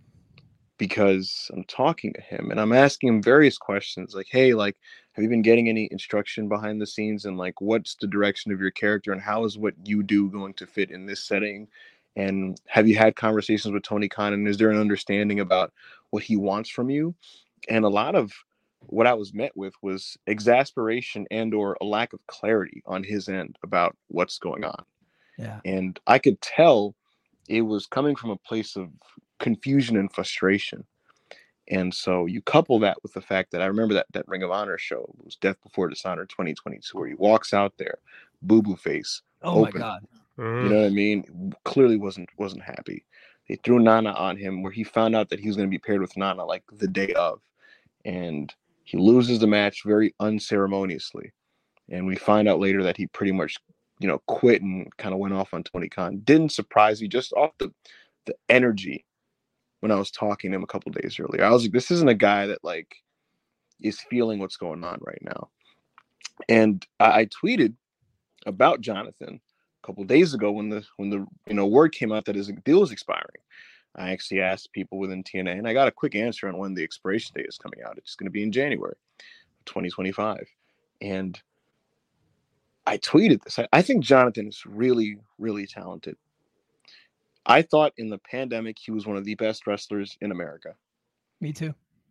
because I'm talking to him and I'm asking him various questions like, hey, like, have you been getting any instruction behind the scenes? And like, what's the direction of your character and how is what you do going to fit in this setting? And have you had conversations with Tony Khan? And is there an understanding about what he wants from you? And a lot of what I was met with was exasperation and or a lack of clarity on his end about what's going on. Yeah. And I could tell it was coming from a place of confusion and frustration. And so you couple that with the fact that I remember that, that Ring of Honor show, it was Death Before Dishonor twenty twenty-two, where he walks out there, boo-boo face. Oh open. my God. You know what I mean? Clearly wasn't wasn't happy. They threw Nana on him where he found out that he was going to be paired with Nana like the day of. And he loses the match very unceremoniously. And we find out later that he pretty much, you know, quit and kind of went off on Tony Khan. Didn't surprise me just off the, the energy when I was talking to him a couple days earlier. I was like, this isn't a guy that like is feeling what's going on right now. And I, I tweeted about Jonathan couple of days ago when the when the you know word came out that his deal is expiring. I actually asked people within T N A, and I got a quick answer on when the expiration date is coming out. It's going to be in January twenty twenty-five. And I tweeted this. I, I think Jonathan is really, really talented. I thought in the pandemic he was one of the best wrestlers in America. Me too.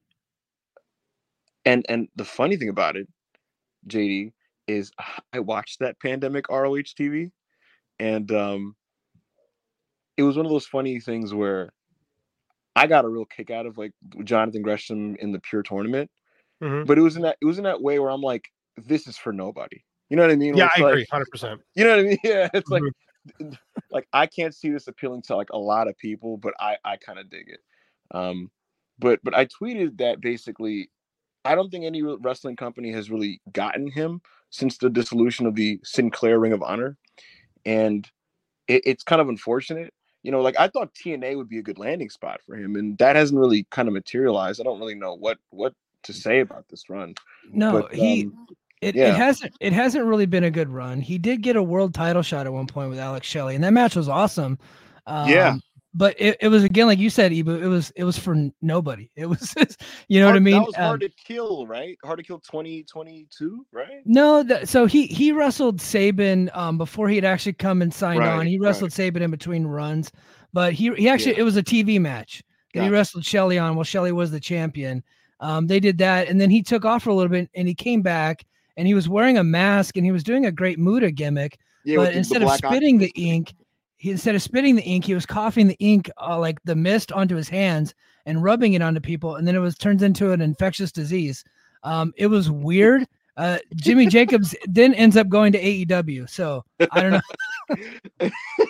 And and the funny thing about it, J D, is I watched that pandemic R O H T V, and um, it was one of those funny things where I got a real kick out of like Jonathan Gresham in the pure tournament, mm-hmm. but it was in that it was in that way where I'm like, this is for nobody. You know what I mean? Yeah, I like, agree, one hundred percent. You know what I mean? Yeah, it's mm-hmm. like like I can't see this appealing to like a lot of people, but I I kind of dig it. Um, but but I tweeted that basically, I don't think any wrestling company has really gotten him since the dissolution of the Sinclair Ring of Honor, and it, it's kind of unfortunate. You know, like I thought T N A would be a good landing spot for him, and that hasn't really kind of materialized. I don't really know what what to say about this run. No, but, he um, it, yeah. it hasn't it hasn't really been a good run. He did get a world title shot at one point with Alex Shelley, and that match was awesome. Um, yeah. But it, it was again, like you said, Ibu, it was it was for nobody. It was, you know hard, what I mean? That was hard um, to kill, right? Hard to kill twenty twenty-two, right? No, the, so he he wrestled Sabin um, before he had actually come and signed Right, on. He wrestled right. Sabin in between runs, but he he actually Yeah. it was a T V match that Gotcha. he wrestled Shelley on. Well, Shelley was the champion. Um, they did that, and then he took off for a little bit, and he came back, and he was wearing a mask, and he was doing a great Muda gimmick. Yeah, with but the- the instead of black spitting the octopus. ink, he instead of spitting the ink, he was coughing the ink, uh, like the mist, onto his hands and rubbing it onto people, and then it was turns into an infectious disease. Um, it was weird. Uh, Jimmy Jacobs then ends up going to A E W. So I don't know.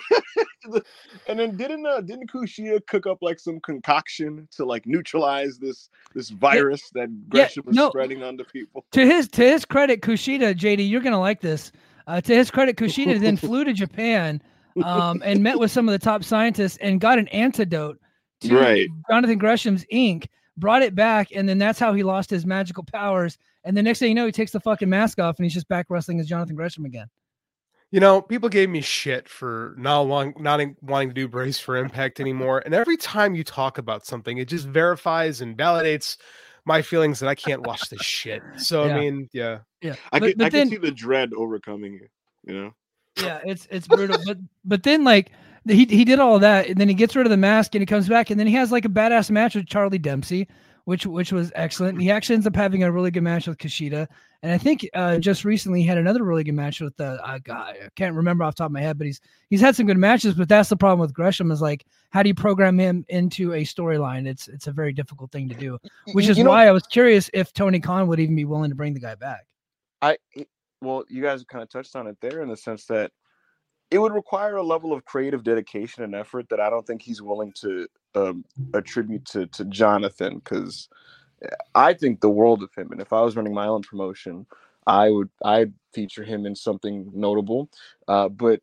And then didn't uh, didn't Kushida cook up like some concoction to like neutralize this this virus that Gresham was no. spreading onto people? To his to his credit, Kushida, J D, you're gonna like this. Uh, to his credit, Kushida then flew to Japan um, and met with some of the top scientists and got an antidote to Right. Jonathan Gresham's ink, brought it back, and then that's how he lost his magical powers. And the next thing you know, he takes the fucking mask off and he's just back wrestling as Jonathan Gresham again. You know, people gave me shit for not long, not in- wanting to do Brace for Impact anymore. And every time you talk about something, it just verifies and validates my feelings that I can't watch this shit. So, Yeah. I mean, yeah. Yeah. I But- can but I then- can see the dread overcoming you. You know. Yeah, it's it's brutal. but but then like he he did all of that, and then he gets rid of the mask and he comes back, and then he has like a badass match with Charlie Dempsey, which which was excellent. And he actually ends up having a really good match with Kushida. And I think uh, just recently he had another really good match with the uh, guy. I can't remember off the top of my head, but he's he's had some good matches. But that's the problem with Gresham is like, how do you program him into a storyline? It's it's a very difficult thing to do, which is You know- why I was curious if Tony Khan would even be willing to bring the guy back. I well, you guys kind of touched on it there in the sense that it would require a level of creative dedication and effort that I don't think he's willing to um, attribute to to Jonathan, because I think the world of him. And if I was running my own promotion, I would I'd feature him in something notable. Uh, but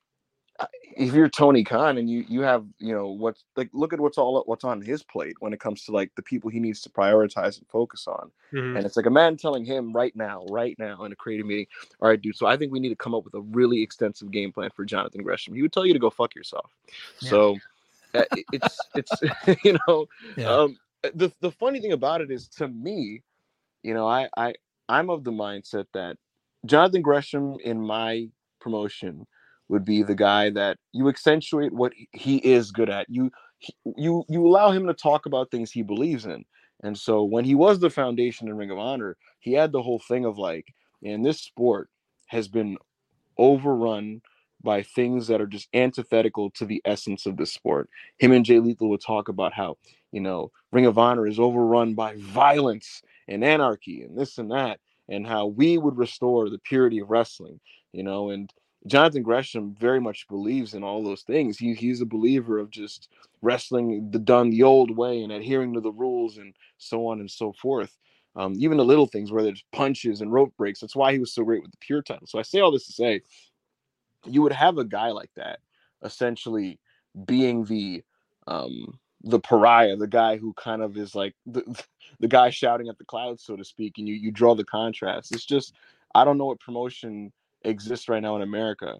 if you're Tony Khan and you you have, you know, what's like, look at what's all what's on his plate when it comes to like the people he needs to prioritize and focus on. Mhm. And it's like a man telling him right now, right now in a creative meeting, all right, dude, so I think we need to come up with a really extensive game plan for Jonathan Gresham. He would tell you to go fuck yourself. Yeah. So uh, it- it's it's you know, Yeah. um the the funny thing about it is, to me, you know, I I I'm of the mindset that Jonathan Gresham in my promotion would be the guy that you accentuate what he is good at. You he- you you allow him to talk about things he believes in. And so when he was the foundation in Ring of Honor, he had the whole thing of like, and this sport has been overrun by things that are just antithetical to the essence of the sport. Him and Jay Lethal would talk about how, you know, Ring of Honor is overrun by violence and anarchy and this and that, and how we would restore the purity of wrestling, you know. And Jonathan Gresham very much believes in all those things. He, he's a believer of just wrestling the done the old way and adhering to the rules and so on and so forth. Um, even the little things where there's punches and rope breaks. That's why he was so great with the pure title. So I say all this to say, you would have a guy like that essentially being the um, the pariah, the guy who kind of is like the, the guy shouting at the clouds, so to speak, and you you draw the contrast. It's just, I don't know what promotion exists right now in America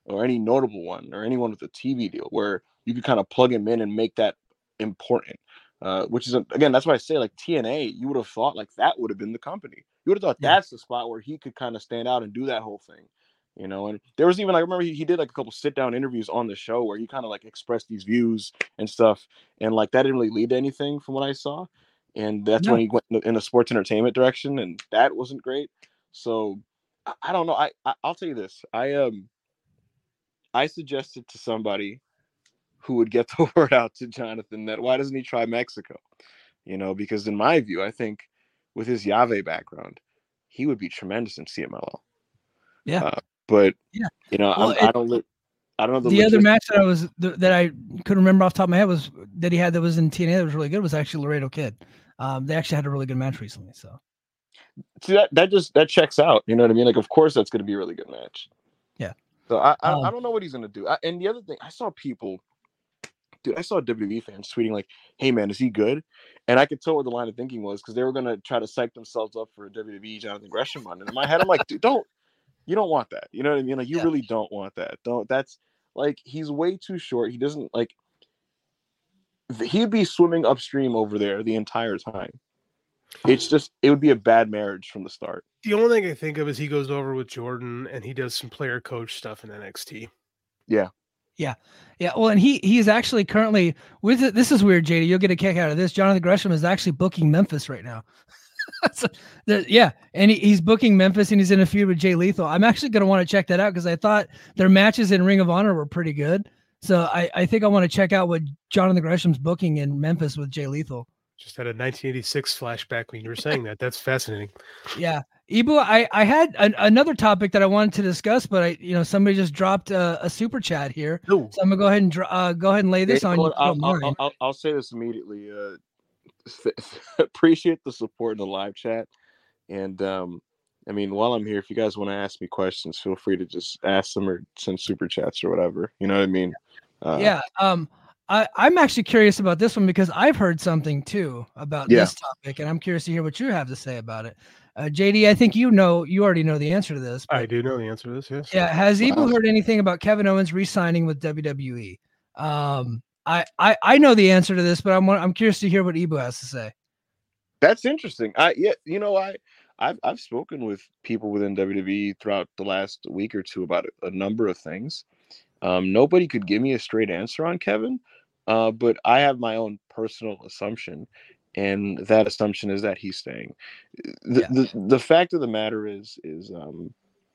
or any notable one, or anyone with a T V deal where you could kind of plug him in and make that important. Uh, which is, again, that's why I say, like, T N A, you would have thought like that would have been the company. You would have thought Yeah. that's the spot where he could kind of stand out and do that whole thing, you know. And there was even, I remember he, he did like a couple sit down interviews on the show where he kind of like expressed these views and stuff, and like that didn't really lead to anything from what I saw. And that's No. when he went in the, in a sports entertainment direction, and that wasn't great. So I, I don't know. I, I I'll tell you this. I um I suggested to somebody who would get the word out to Jonathan that why doesn't he try Mexico? You know, because in my view, I think with his Yave background, he would be tremendous in C M L L. Yeah. Uh, but Yeah. you know, Well, I'm, it- I don't. Li- I don't know the, The other logistics. match that I was that I couldn't remember off the top of my head was that he had that was in T N A that was really good was actually Laredo Kid. Um, they actually had a really good match recently. So See, that that just that checks out. You know what I mean? Like, of course, that's going to be a really good match. Yeah. So I I, Um, I don't know what he's going to do. I, and the other thing, I saw people, dude, I saw W W E fans tweeting like, "Hey man, is he good?" And I could tell what the line of thinking was because they were going to try to psych themselves up for a W W E Jonathan Gresham run. And in my head, I'm like, dude, don't. You don't want that. You know what I mean? Like, you Yeah. really don't want that. Don't. That's like he's way too short. He doesn't like. He'd be swimming upstream over there the entire time. It's just it would be a bad marriage from the start. The only thing I think of is he goes over with Jordan and he does some player coach stuff in N X T. Yeah. yeah, yeah. Well, and he he's actually currently with it. This is weird, J D. You'll get a kick out of this. Jonathan Gresham is actually booking Memphis right now. So, the, yeah, and he, he's booking Memphis and he's in a feud with Jay Lethal. I'm actually going to want to check that out because I thought their matches in Ring of Honor were pretty good. So I, I think I want to check out what Jonathan Gresham's booking in Memphis with Jay Lethal. Just had a nineteen eighty-six flashback when you were saying that. That's fascinating. Yeah. Ibu, I, I had an, another topic that I wanted to discuss, but I, you know, somebody just dropped a, a super chat here. Ooh. So I'm gonna go ahead and dr- uh, go ahead and lay this Hey, on you you. know if you what? don't I'll, mind. I'll, I'll, I'll say this immediately. Uh, appreciate the support in the live chat. And um, I mean, while I'm here, if you guys want to ask me questions, feel free to just ask them or send super chats or whatever. You know what I mean? Uh, yeah. Um, I, I'm actually curious about this one because I've heard something too about Yeah. this topic, and I'm curious to hear what you have to say about it. Uh, J D, I think you know, you already know the answer to this. but- I do know the answer to this, yes. Yeah, has Ibu Wow. heard anything about Kevin Owens re-signing with W W E? Um, I, I I know the answer to this, but I'm I'm curious to hear what Ibu has to say. That's interesting. I yeah, you know, I I've I've spoken with people within W W E throughout the last week or two about a, a number of things. Um, nobody could give me a straight answer on Kevin, uh, but I have my own personal assumption, and that assumption is that he's staying. The Yeah. the, the fact of the matter is is um,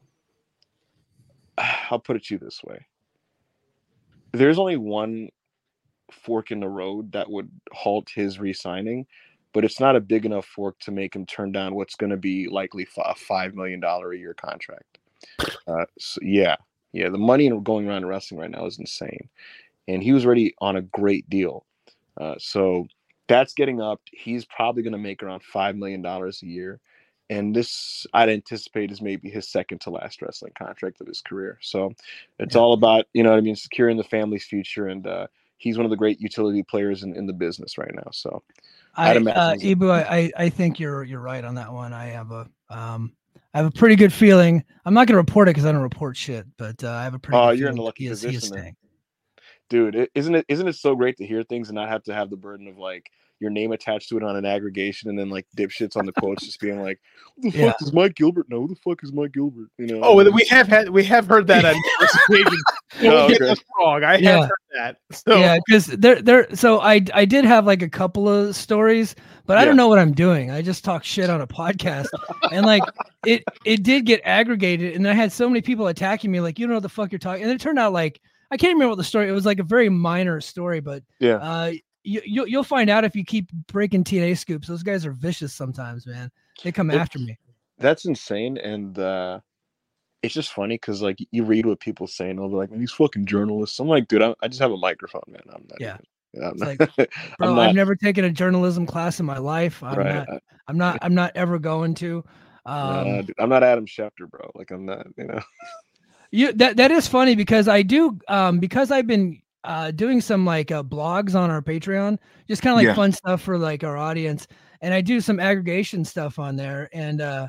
I'll put it to you this way. There's only one fork in the road that would halt his re-signing, but it's not a big enough fork to make him turn down what's going to be likely a five million dollars a year contract. Uh, so yeah, yeah, the money going around in wrestling right now is insane, and he was already on a great deal. Uh, so that's getting up. He's probably going to make around five million dollars a year, and this I'd anticipate is maybe his second to last wrestling contract of his career. So it's Yeah. all about, you know what I mean, securing the family's future, and uh, he's one of the great utility players in, in the business right now. So I, I'd uh, imagine he's- Ibu, I, I I think you're you're right on that one. I have a um I have a pretty good feeling. I'm not going to report it because I don't report shit, but uh, I have a pretty. Oh, good you're in feeling a lucky he is, he is position then. staying. dude, it, isn't it isn't it so great to hear things and not have to have the burden of like your name attached to it on an aggregation and then like dipshits on the quotes just being like, "Who the Yeah. fuck is Mike Gilbert? No, who the fuck is Mike Gilbert?" You know? Oh, we have had we have heard that on numerous occasions. Don't Oh, get okay. us wrong. I Yeah. have heard that. So Yeah, because there, there. So I, I did have like a couple of stories, but I Yeah. don't know what I'm doing. I just talk shit on a podcast, and like it, it did get aggregated, and I had so many people attacking me, like you don't know what the fuck you're talking. And it turned out like I can't remember what the story. It was like a very minor story, but Yeah. uh, you, you you'll find out if you keep breaking T N A scoops. Those guys are vicious sometimes, man. They come It- after me. That's insane, and uh, it's just funny because like you read what people say, and they'll be like, "Man, these fucking journalists." I'm like, dude, I, I just have a microphone, man. I'm not. Yeah. Even, I'm It's not, like, Bro, I'm not I've never taken a journalism class in my life. I'm right. not. I- I'm not. I'm not ever going to. nah, Um, dude, I'm not Adam Schefter, bro. Like I'm not. You know. You that that is funny because I do um because I've been uh doing some like uh, blogs on our Patreon, just kind of like Yeah. fun stuff for like our audience, and I do some aggregation stuff on there, and uh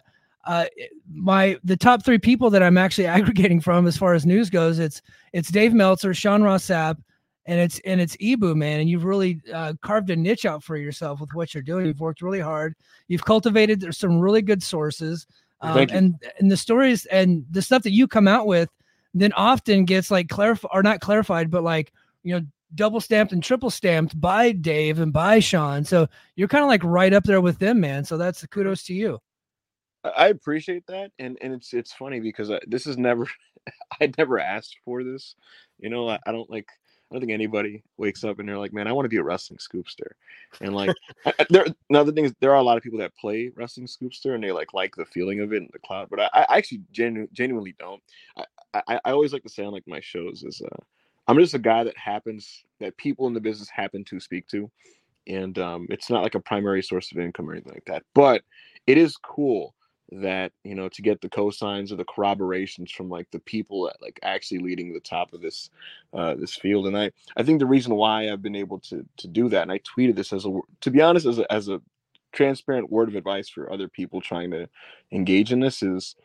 uh, my the top three people that I'm actually aggregating from as far as news goes, it's it's Dave Meltzer, Sean Ross Sapp, and it's and it's Ibu, man. And you've really uh, carved a niche out for yourself with what you're doing. You've worked really hard. You've cultivated there's some really good sources, um, Thank you. and and the stories and the stuff that you come out with then often gets like clarified or not clarified, but like, you know, double stamped and triple stamped by Dave and by Sean. So you're kind of like right up there with them, man. So that's kudos to you. I appreciate that, and and it's it's funny because I, this is never, I never asked for this, you know. I, I don't like, I don't think anybody wakes up and they're like, man, I want to be a wrestling scoopster, and like, I, there. Now the thing is, there are a lot of people that play wrestling scoopster and they like like the feeling of it and the cloud, but I, I actually genu- genuinely don't. I, I I always like to say on like my shows is, uh, I'm just a guy that happens that people in the business happen to speak to, and um, it's not like a primary source of income or anything like that, but it is cool that, you know, to get the cosigns or the corroborations from like the people that like actually leading the top of this uh this field. And I I think the reason why I've been able to to do that, and I tweeted this as a, to be honest, as a as a transparent word of advice for other people trying to engage in this, is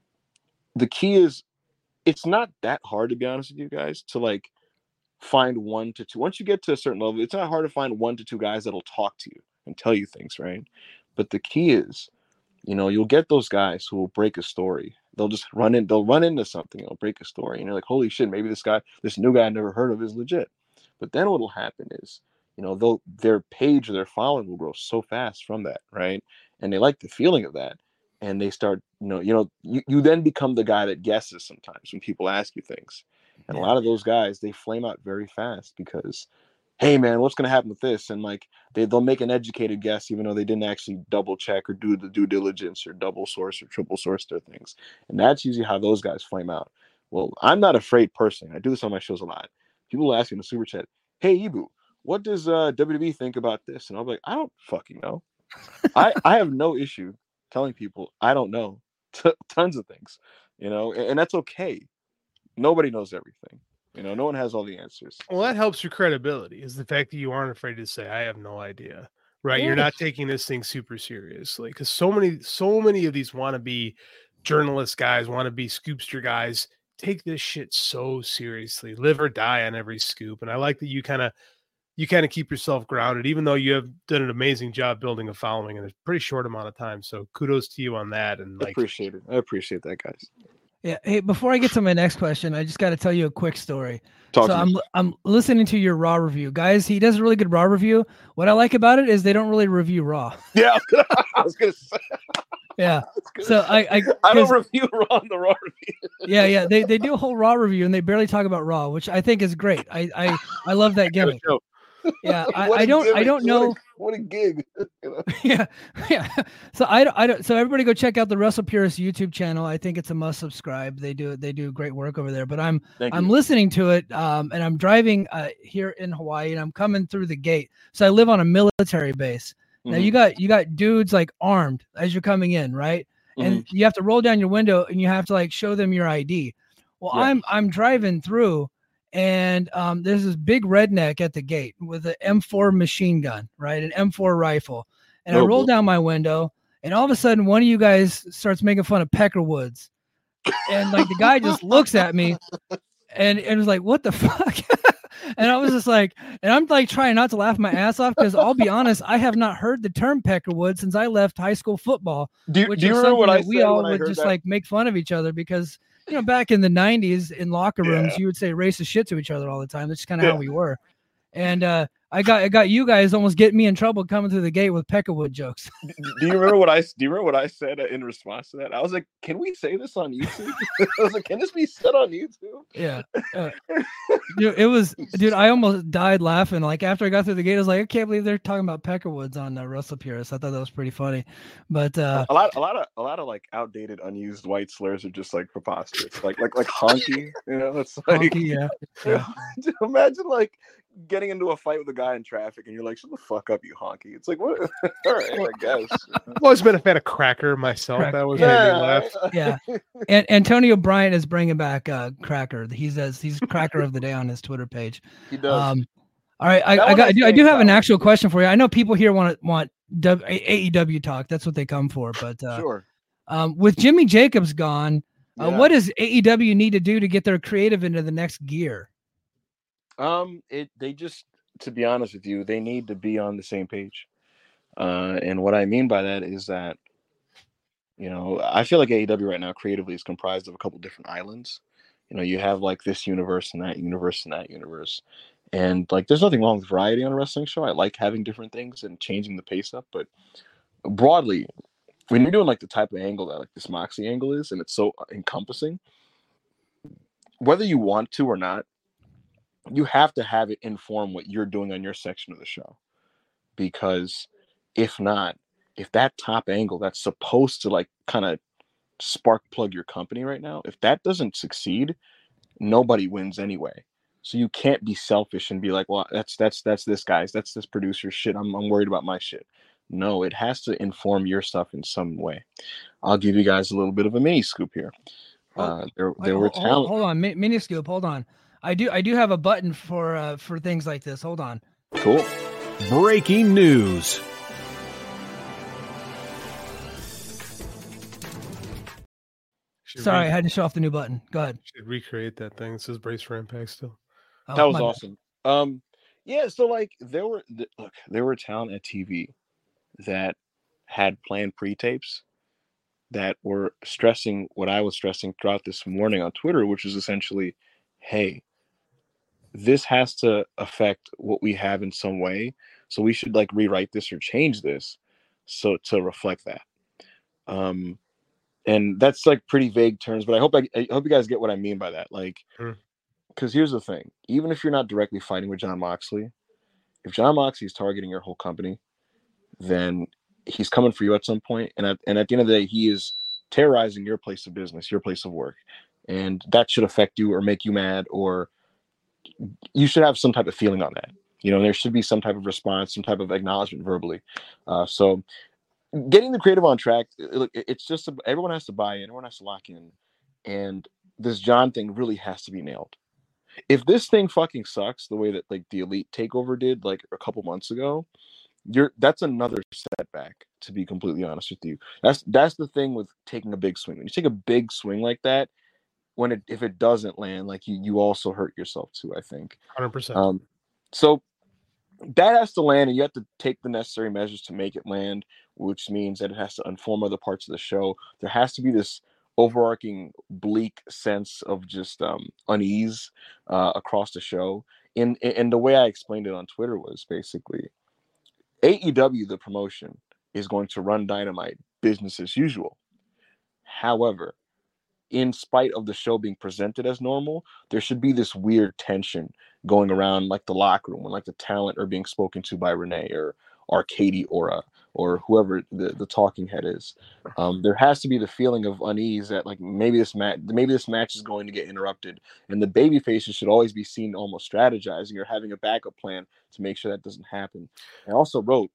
the key is it's not that hard, to be honest with you guys, to like find one to two. Once you get to a certain level, it's not hard to find one to two guys that'll talk to you and tell you things, right? But the key is, you know, you'll get those guys who will break a story. They'll just run in, they'll run into something, they'll break a story. And you're like, holy shit, maybe this guy, this new guy I never heard of is legit. But then what'll happen is, you know, they'll, their page or their following will grow so fast from that, right? And they like the feeling of that. And they start, you know, you know, you, you then become the guy that guesses sometimes when people ask you things. And a lot of those guys, they flame out very fast because, hey man, what's going to happen with this? And like, they, they'll make an educated guess, even though they didn't actually double check or do the due diligence or double source or triple source their things. And that's usually how those guys flame out. Well, I'm not afraid personally. I do this on my shows a lot. People will ask me in the super chat, hey Ibu, what does uh, W W E think about this? And I'll be like, I don't fucking know. I, I have no issue telling people I don't know t- tons of things, you know, and, and that's okay. Nobody knows everything. You know, no one has all the answers. Well, that helps your credibility, is the fact that you aren't afraid to say, I have no idea, right? Yeah. You're not taking this thing super seriously, because so many, so many of these wannabe journalist guys, wannabe scoopster guys take this shit so seriously, live or die on every scoop. And I like that you kind of, you kind of keep yourself grounded, even though you have done an amazing job building a following in a pretty short amount of time. So kudos to you on that. And like, I appreciate it. I appreciate that, guys. Yeah. Hey, before I get to my next question, I just got to tell you a quick story. Talk so to I'm me. I'm listening to your Raw review, guys. He does a really good Raw review. What I like about it is they don't really review Raw. Yeah, I was gonna say. Yeah. Gonna So say. I I, I don't review Raw on the Raw review. yeah yeah they they do a whole Raw review and they barely talk about Raw, which I think is great. I I I love that gimmick. Yeah, I, I don't I don't know. What a, what a gig. You know? Yeah, yeah. So I don't, I don't. So everybody go check out the Wrestle Purist YouTube channel. I think it's a must subscribe. They do they do great work over there. But I'm Thank I'm you. listening to it, um, and I'm driving uh, here in Hawaii, and I'm coming through the gate. So I live on a military base. Now Mhm. you got you got dudes like armed as you're coming in, right? And you have to roll down your window, and you have to like show them your I D. Well, Yeah. I'm I'm driving through. And um, there's this big redneck at the gate with an M four machine gun, right? An M four rifle. And I Oh, roll boy. down my window, and all of a sudden, one of you guys starts making fun of Pecker Woods. And like the guy just looks at me and, and was like, what the fuck? And I was just like, and I'm like trying not to laugh my ass off because I'll be honest, I have not heard the term Pecker Woods since I left high school football. Do, Which do you is remember what something I that we said all when I would heard just that? like make fun of each other because, you know, back in the nineties in locker rooms, Yeah. you would say racist shit to each other all the time. That's just kind of Yeah. how we were. And uh, I got I got you guys almost getting me in trouble coming through the gate with Peckerwood jokes. Do you remember what I do you remember what I said in response to that? I was like, "Can we say this on YouTube?" I was like, "Can this be said on YouTube?" Yeah, uh, dude, it was, dude. I almost died laughing. Like after I got through the gate, I was like, I can't believe they're talking about Peckerwoods on uh, Russell Purist. I thought that was pretty funny. But uh, a lot, a lot of, a lot of like outdated, unused white slurs are just like preposterous. Like, like, like honky. You know, it's like, honky, yeah, yeah. Imagine like getting into a fight with a guy in traffic, and you're like, "Shut the fuck up, you honky!" It's like, what? All right, I guess. I've always been a fan of Cracker myself. Cracker. That was Yeah, made me laugh. Yeah, and Antonio Bryant is bringing back uh, Cracker. He says he's Cracker of the Day on his Twitter page. He does. Um, all right, I, That I one got. I I do, I think do have an so. actual question for you. I know people here want to want W, A E W talk. That's what they come for. But uh, Sure. Um, with Jimmy Jacobs gone, uh, Yeah. what does A E W need to do to get their creative into the next gear? Um, it they just, to be honest with you, they need to be on the same page. Uh, and what I mean by that is that, you know, I feel like A E W right now creatively is comprised of a couple different islands. You know, you have like this universe and that universe and that universe. And like there's nothing wrong with variety on a wrestling show. I like having different things and changing the pace up, but broadly, when you're doing like the type of angle that like this Moxie angle is, and it's so encompassing, whether you want to or not, you have to have it inform what you're doing on your section of the show. Because if not, if that top angle that's supposed to like kind of spark plug your company right now, if that doesn't succeed, nobody wins anyway. So you can't be selfish and be like, well, that's that's that's this guy's, that's this producer's shit. I'm I'm worried about my shit. No, it has to inform your stuff in some way. I'll give you guys a little bit of a mini scoop here. Uh, there there were hold, talent. hold on, mi- mini scoop. Hold on. I do I do have a button for uh, for things like this. Hold on. Cool. Breaking news. Should Sorry, re- I had to show off the new button. Go ahead. should recreate that thing. It says brace for impact still. Oh, That was my bad. awesome. Um, yeah. So like there were th- look, there were talent at T V that had planned pre-tapes that were stressing what I was stressing throughout this morning on Twitter, which is essentially, hey, this has to affect what we have in some way. So we should like rewrite this or change this so to reflect that. Um, and that's like pretty vague terms, but I hope I, I hope you guys get what I mean by that. Like, Hmm. because here's the thing: even if you're not directly fighting with John Moxley, if John Moxley is targeting your whole company, then he's coming for you at some point. And at, and at the end of the day, he is terrorizing your place of business, your place of work. And that should affect you or make you mad, or you should have some type of feeling on that. You know, there should be some type of response, some type of acknowledgement verbally. Uh, so getting the creative on track, look, it's just, everyone has to buy in, everyone has to lock in. And this John thing really has to be nailed. If this thing fucking sucks the way that like the Elite Takeover did like a couple months ago, you're that's another setback, to be completely honest with you. That's that's the thing with taking a big swing. When you take a big swing like that, when it if it doesn't land, like you you also hurt yourself too, I think. one hundred percent. Um so that has to land, and you have to take the necessary measures to make it land, which means that it has to inform other parts of the show. There has to be this overarching bleak sense of just um, unease uh, across the show. And, and the way I explained it on Twitter was basically A E W, the promotion, is going to run Dynamite business as usual. However, in spite of the show being presented as normal, there should be this weird tension going around like the locker room when like the talent are being spoken to by Renee or or Katie or uh, or whoever the, the talking head is. Um, there has to be the feeling of unease that like maybe this match maybe this match is going to get interrupted, and the baby faces should always be seen almost strategizing or having a backup plan to make sure that doesn't happen. I also wrote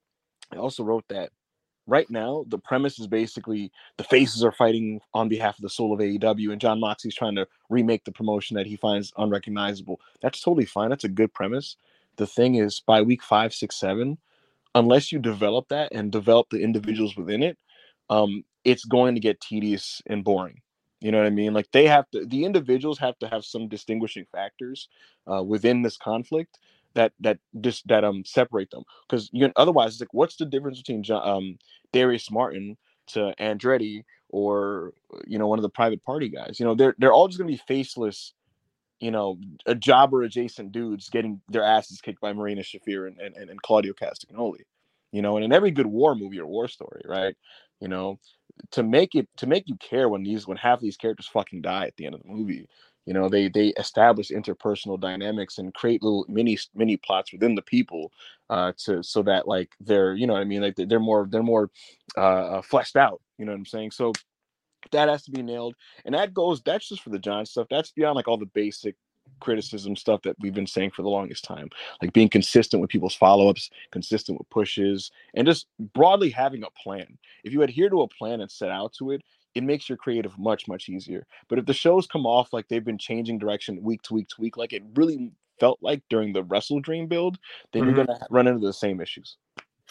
I also wrote that right now, the premise is basically the faces are fighting on behalf of the soul of A E W, and John Moxley's trying to remake the promotion that he finds unrecognizable. That's totally fine. That's a good premise. The thing is, by week five, six, seven, unless you develop that and develop the individuals within it, um, it's going to get tedious and boring. You know what I mean? Like they have to, the individuals have to have some distinguishing factors uh, within this conflict that that just that um separate them, because you otherwise it's like, what's the difference between John, um Darius Martin to Andretti, or you know one of the private party guys? You know they're they're all just gonna be faceless, you know, a jobber adjacent dudes getting their asses kicked by Marina Shafir and and, and Claudio Castagnoli. You know, and in every good war movie or war story, right? You know, to make it to make you care when these when half of these characters fucking die at the end of the movie. You know, they they establish interpersonal dynamics and create little mini mini plots within the people uh, to so that like they're you know what I mean like they're more they're more uh, fleshed out. You know what I'm saying? So that has to be nailed, and that goes that's just for the John stuff. That's beyond like all the basic criticism stuff that we've been saying for the longest time, like being consistent with people's follow-ups, consistent with pushes, and just broadly having a plan. If you adhere to a plan and set out to it, it makes your creative much much easier. But if the shows come off like they've been changing direction week to week to week, like it really felt like during the Wrestle Dream build, then Mhm. you're gonna run into the same issues.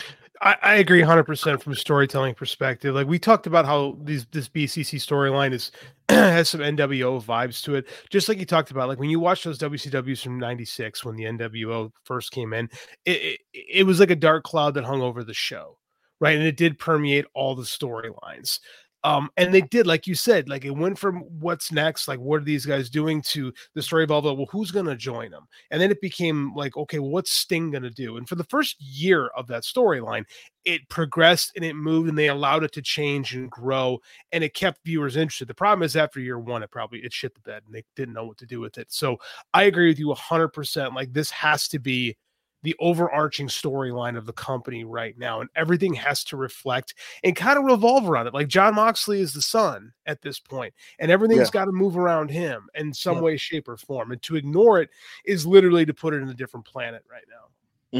I, I agree one hundred percent from a storytelling perspective. Like we talked about how these this B C C storyline is has some N W O vibes to it. Just like you talked about, like when you watch those W C Ws from ninety-six when the N W O first came in, it, it, it was like a dark cloud that hung over the show, right? And it did permeate all the storylines. Um, and they did, like you said, like it went from what's next, like what are these guys doing, to the story of all the, well, who's going to join them? And then it became like, okay, what's Sting going to do? And for the first year of that storyline, it progressed and it moved and they allowed it to change and grow and it kept viewers interested. The problem is after year one, it probably, it shit the bed and they didn't know what to do with it. So I agree with you one hundred percent. Like this has to be the overarching storyline of the company right now. And everything has to reflect and kind of revolve around it. Like John Moxley is the son at this point, and everything's yeah. got to move around him in some yeah. way, shape, or form. And to ignore it is literally to put it in a different planet right now.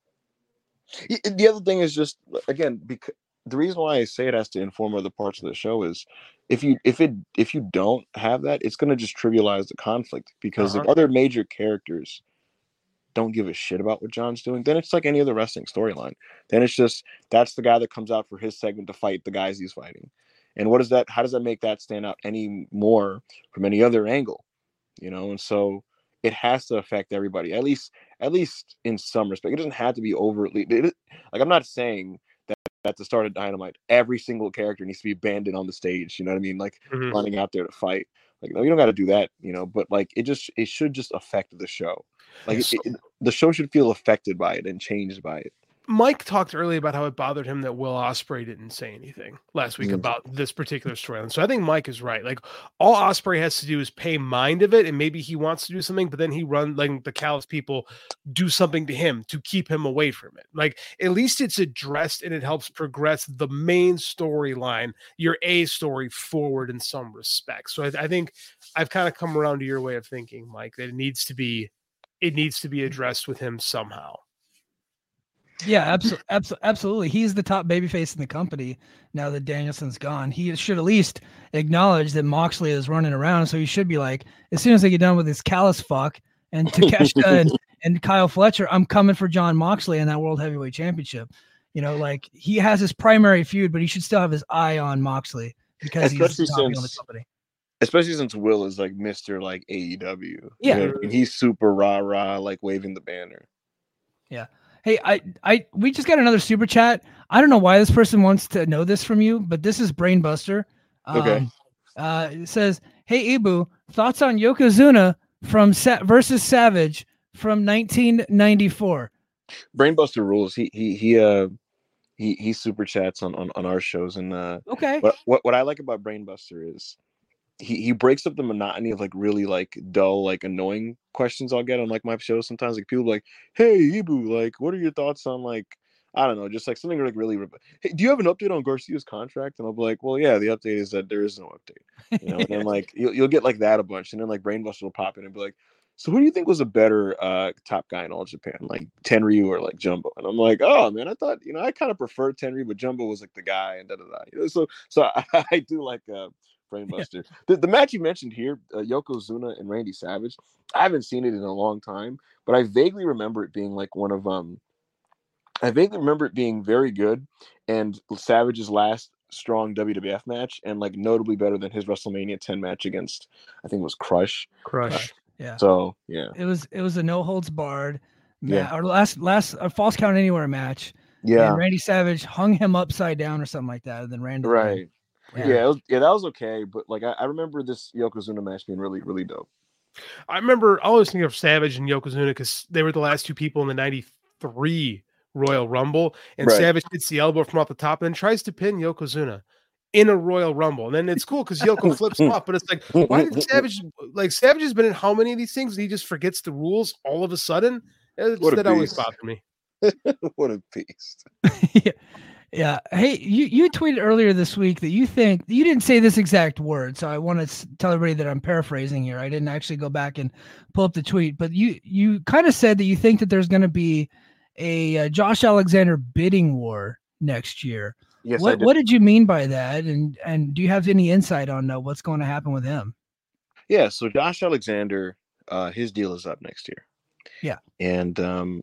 Mm-hmm. The other thing is just, again, because the reason why I say it has to inform other parts of the show is if you, if it, if you don't have that, it's going to just trivialize the conflict, because uh-huh. if other major characters don't give a shit about what John's doing, then it's like any other wrestling storyline. Then it's just, that's the guy that comes out for his segment to fight the guys he's fighting. And what is that? How does that make that stand out any more from any other angle? You know? And so it has to affect everybody, at least, at least in some respect. It doesn't have to be overtly, it, like, I'm not saying that at the start of Dynamite, every single character needs to be abandoned on the stage. You know what I mean? Like mm-hmm. running out there to fight. Like, no, you don't got to do that, you know, but like, it just, it should just affect the show. Like it, it, the show should feel affected by it and changed by it. Mike talked earlier about how it bothered him that Will Ospreay didn't say anything last week mm-hmm. about this particular storyline. So I think Mike is right. Like all Ospreay has to do is pay mind of it, and maybe he wants to do something, but then he run like the Callis people do something to him to keep him away from it. Like at least it's addressed and it helps progress the main storyline, your A story, forward in some respects. So I, I think I've kind of come around to your way of thinking, Mike, that it needs to be it needs to be addressed with him somehow. Yeah, absolutely, absolutely, absolutely. He's the top babyface in the company now that Danielson's gone. He should at least acknowledge that Moxley is running around. So he should be like, as soon as they get done with this Callis fuck and Takeshita and, and Kyle Fletcher, I'm coming for John Moxley in that World Heavyweight Championship. You know, like he has his primary feud, but he should still have his eye on Moxley because Especially he's the top since, on the company. Especially since Will is like Mister like A E W. Yeah, you know, and he's super rah rah, like waving the banner. Yeah. Hey, I, I, we just got another super chat. I don't know why this person wants to know this from you, but this is Brainbuster. Um, okay. Uh, it says, "Hey Ibu, thoughts on Yokozuna from Sa- versus Savage from nineteen ninety-four?" Brainbuster rules. He he he uh he he super chats on on, on our shows, and uh, okay. What, what what I like about Brainbuster is he he breaks up the monotony of like really like dull, like annoying questions I'll get on like my shows sometimes. Like people like, "Hey Ibu, like what are your thoughts on like, I don't know, just like something like really, hey, do you have an update on Garcia's contract?" And I'll be like, "Well, yeah, the update is that there is no update." You know, and then like you'll you'll get like that a bunch, and then like Brainbuster will pop in and be like, "So who do you think was a better uh top guy in All Japan, like Tenryu or like Jumbo?" And I'm like, "Oh man, I thought, you know, I kind of preferred Tenryu, but Jumbo was like the guy," and da da da. You know, so so I, I do like uh Brainbuster. Yeah. The, the match you mentioned here, uh, Yokozuna and Randy Savage, I haven't seen it in a long time, but I vaguely remember it being like one of um I vaguely remember it being very good and Savage's last strong W W F match, and like notably better than his WrestleMania ten match against, I think it was Crush. Crush. Yeah. So yeah. It was it was a no holds barred yeah. match, or last last a false count anywhere match. Yeah. And Randy Savage hung him upside down or something like that, and then Randy. Right. Yeah, yeah, it was, yeah, that was okay, but like I, I remember this Yokozuna match being really, really dope. I remember I always think of Savage and Yokozuna because they were the last two people in the ninety-three Royal Rumble, and right. Savage hits the elbow from off the top and then tries to pin Yokozuna in a Royal Rumble. And then it's cool because Yoko flips off, but it's like, why did Savage like Savage has been in how many of these things and he just forgets the rules all of a sudden? It's, what a that beast. Always bothered me. What a beast. Yeah. Yeah. Hey, you, you tweeted earlier this week that you think you didn't say this exact word. So I want to tell everybody that I'm paraphrasing here. I didn't actually go back and pull up the tweet, but you, you kind of said that you think that there's going to be a, a Josh Alexander bidding war next year. Yes. What, did. what did you mean by that? And, and do you have any insight on uh, what's going to happen with him? Yeah. So Josh Alexander, uh, his deal is up next year. Yeah. And, um,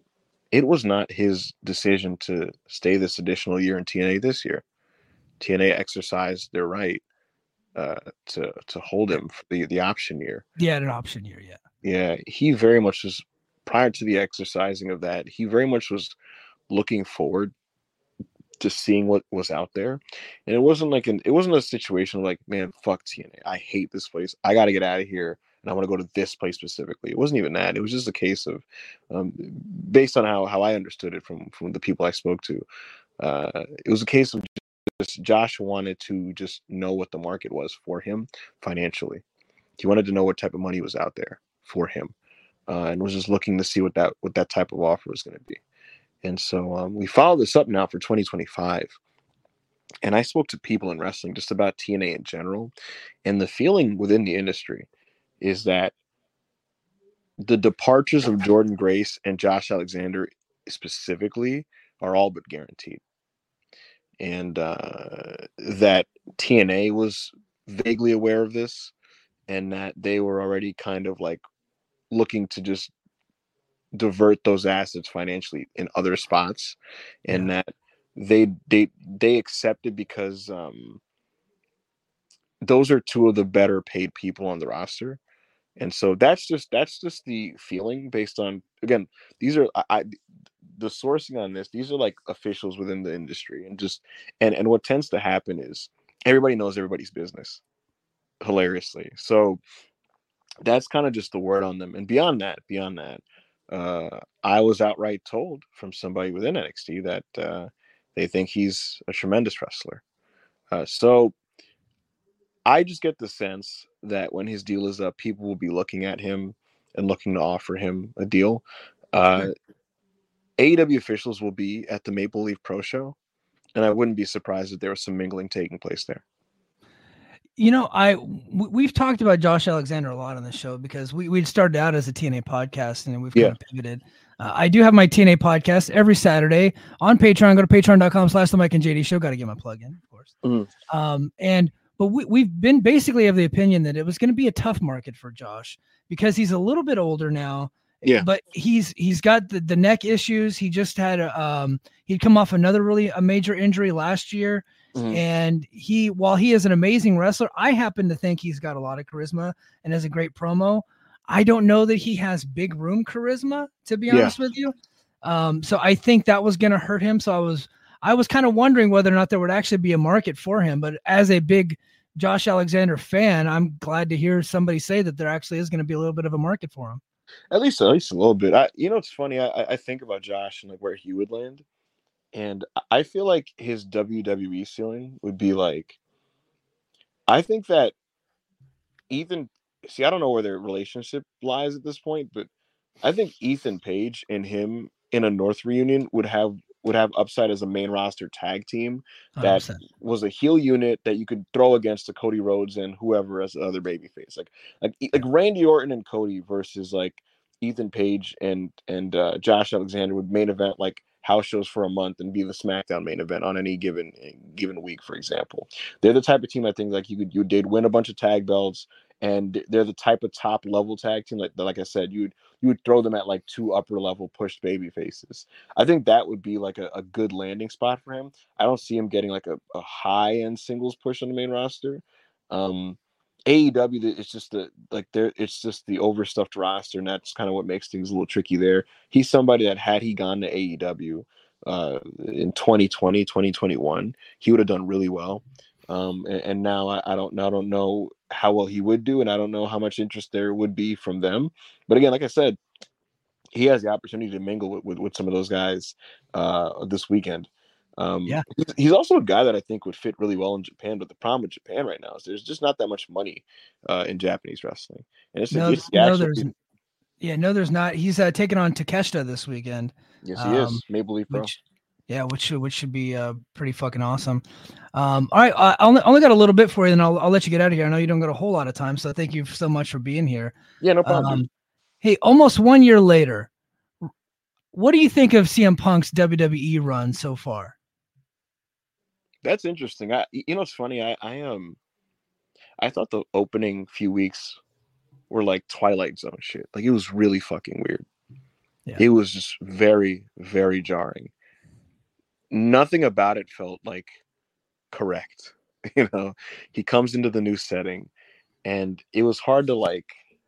it was not his decision to stay this additional year in T N A this year. T N A exercised their right uh, to to hold him for the, the option year. Yeah, an option year, yeah. Yeah, he very much was, prior to the exercising of that, he very much was looking forward to seeing what was out there. And it wasn't like an it wasn't a situation like, man, fuck T N A. I hate this place. I got to get out of here and I want to go to this place specifically. It wasn't even that. It was just a case of, um, based on how, how I understood it from, from the people I spoke to, uh, it was a case of just Josh wanted to just know what the market was for him financially. He wanted to know what type of money was out there for him, uh, and was just looking to see what that what that type of offer was going to be. And so um, we follow this up now for twenty twenty-five. And I spoke to people in wrestling just about T N A in general. And the feeling within the industry is that the departures of Jordynne Grace and Josh Alexander specifically are all but guaranteed. And uh, that T N A was vaguely aware of this, and that they were already kind of like looking to just divert those assets financially in other spots, and yeah. that they they they accepted because um, those are two of the better paid people on the roster. And so that's just that's just the feeling based on, again, these are I, I the sourcing on this, these are like officials within the industry, and just and and what tends to happen is everybody knows everybody's business, hilariously. So that's kind of just the word on them. And beyond that, beyond that, uh, I was outright told from somebody within N X T that uh, they think he's a tremendous wrestler. Uh, so I just get the sense that when his deal is up, people will be looking at him and looking to offer him a deal. Uh, A E W officials will be at the Maple Leaf Pro Show, and I wouldn't be surprised if there was some mingling taking place there. You know, I w- we've talked about Josh Alexander a lot on the show because we we started out as a T N A podcast and we've kind yeah. of pivoted. Uh, I do have my T N A podcast every Saturday on Patreon. Go to patreon.com slash the Mike and J D show. Got to get my plug in, of course. Mm. Um, and but we, we've been basically of the opinion that it was going to be a tough market for Josh because he's a little bit older now. Yeah, but he's he's got the, the neck issues. He just had a um he'd come off another really a major injury last year, mm-hmm. and he while he is an amazing wrestler, I happen to think he's got a lot of charisma and has a great promo. I don't know that he has big room charisma, to be honest yeah. with you. Um, so I think that was going to hurt him. So I was I was kind of wondering whether or not there would actually be a market for him. But as a big Josh Alexander fan, I'm glad to hear somebody say that there actually is going to be a little bit of a market for him. At least, at least a little bit. I, you know, it's funny. I, I think about Josh and like where he would land, and I feel like his W W E ceiling would be like. I think that Ethan. See, I don't know where their relationship lies at this point, but I think Ethan Page and him in a North reunion would have would have upside as a main roster tag team that one hundred percent was a heel unit that you could throw against the Cody Rhodes and whoever as the other babyface, like like like Randy Orton and Cody versus like Ethan Page and and uh, Josh Alexander would main event like house shows for a month and be the SmackDown main event on any given given week, for example. They're the type of team I think like you could you did win a bunch of tag belts, and they're the type of top level tag team like like I said you would you would throw them at like two upper level pushed baby faces. I think that would be like a, a good landing spot for him. I don't see him getting like a, a high end singles push on the main roster. Um, A E W, it's just the like there, it's just the overstuffed roster, and that's kind of what makes things a little tricky there. He's somebody that had he gone to A E W uh, in twenty twenty, twenty twenty-one, he would have done really well. Um, and, and now I, I don't, I don't know how well he would do, and I don't know how much interest there would be from them. But again, like I said, he has the opportunity to mingle with, with, with some of those guys uh, this weekend. Um, yeah, he's also a guy that I think would fit really well in Japan. But the problem with Japan right now is there's just not that much money uh, in Japanese wrestling, and it's, no, it's no actually, there's yeah, no, there's not. He's uh, taking on Takeshita this weekend. Yes, he um, is. Maple Leaf Pro. Which, yeah, which should which should be uh, pretty fucking awesome. Um, all right, I only, only got a little bit for you, and I'll I'll let you get out of here. I know you don't got a whole lot of time, so thank you so much for being here. Yeah, no problem. Um, hey, almost one year later, what do you think of C M Punk's W W E run so far? That's interesting. I, you know, it's funny. I, I um, I thought the opening few weeks were like Twilight Zone shit. Like it was really fucking weird. Yeah. It was just very, very jarring. Nothing about it felt like correct. You know, he comes into the new setting, and it was hard to like.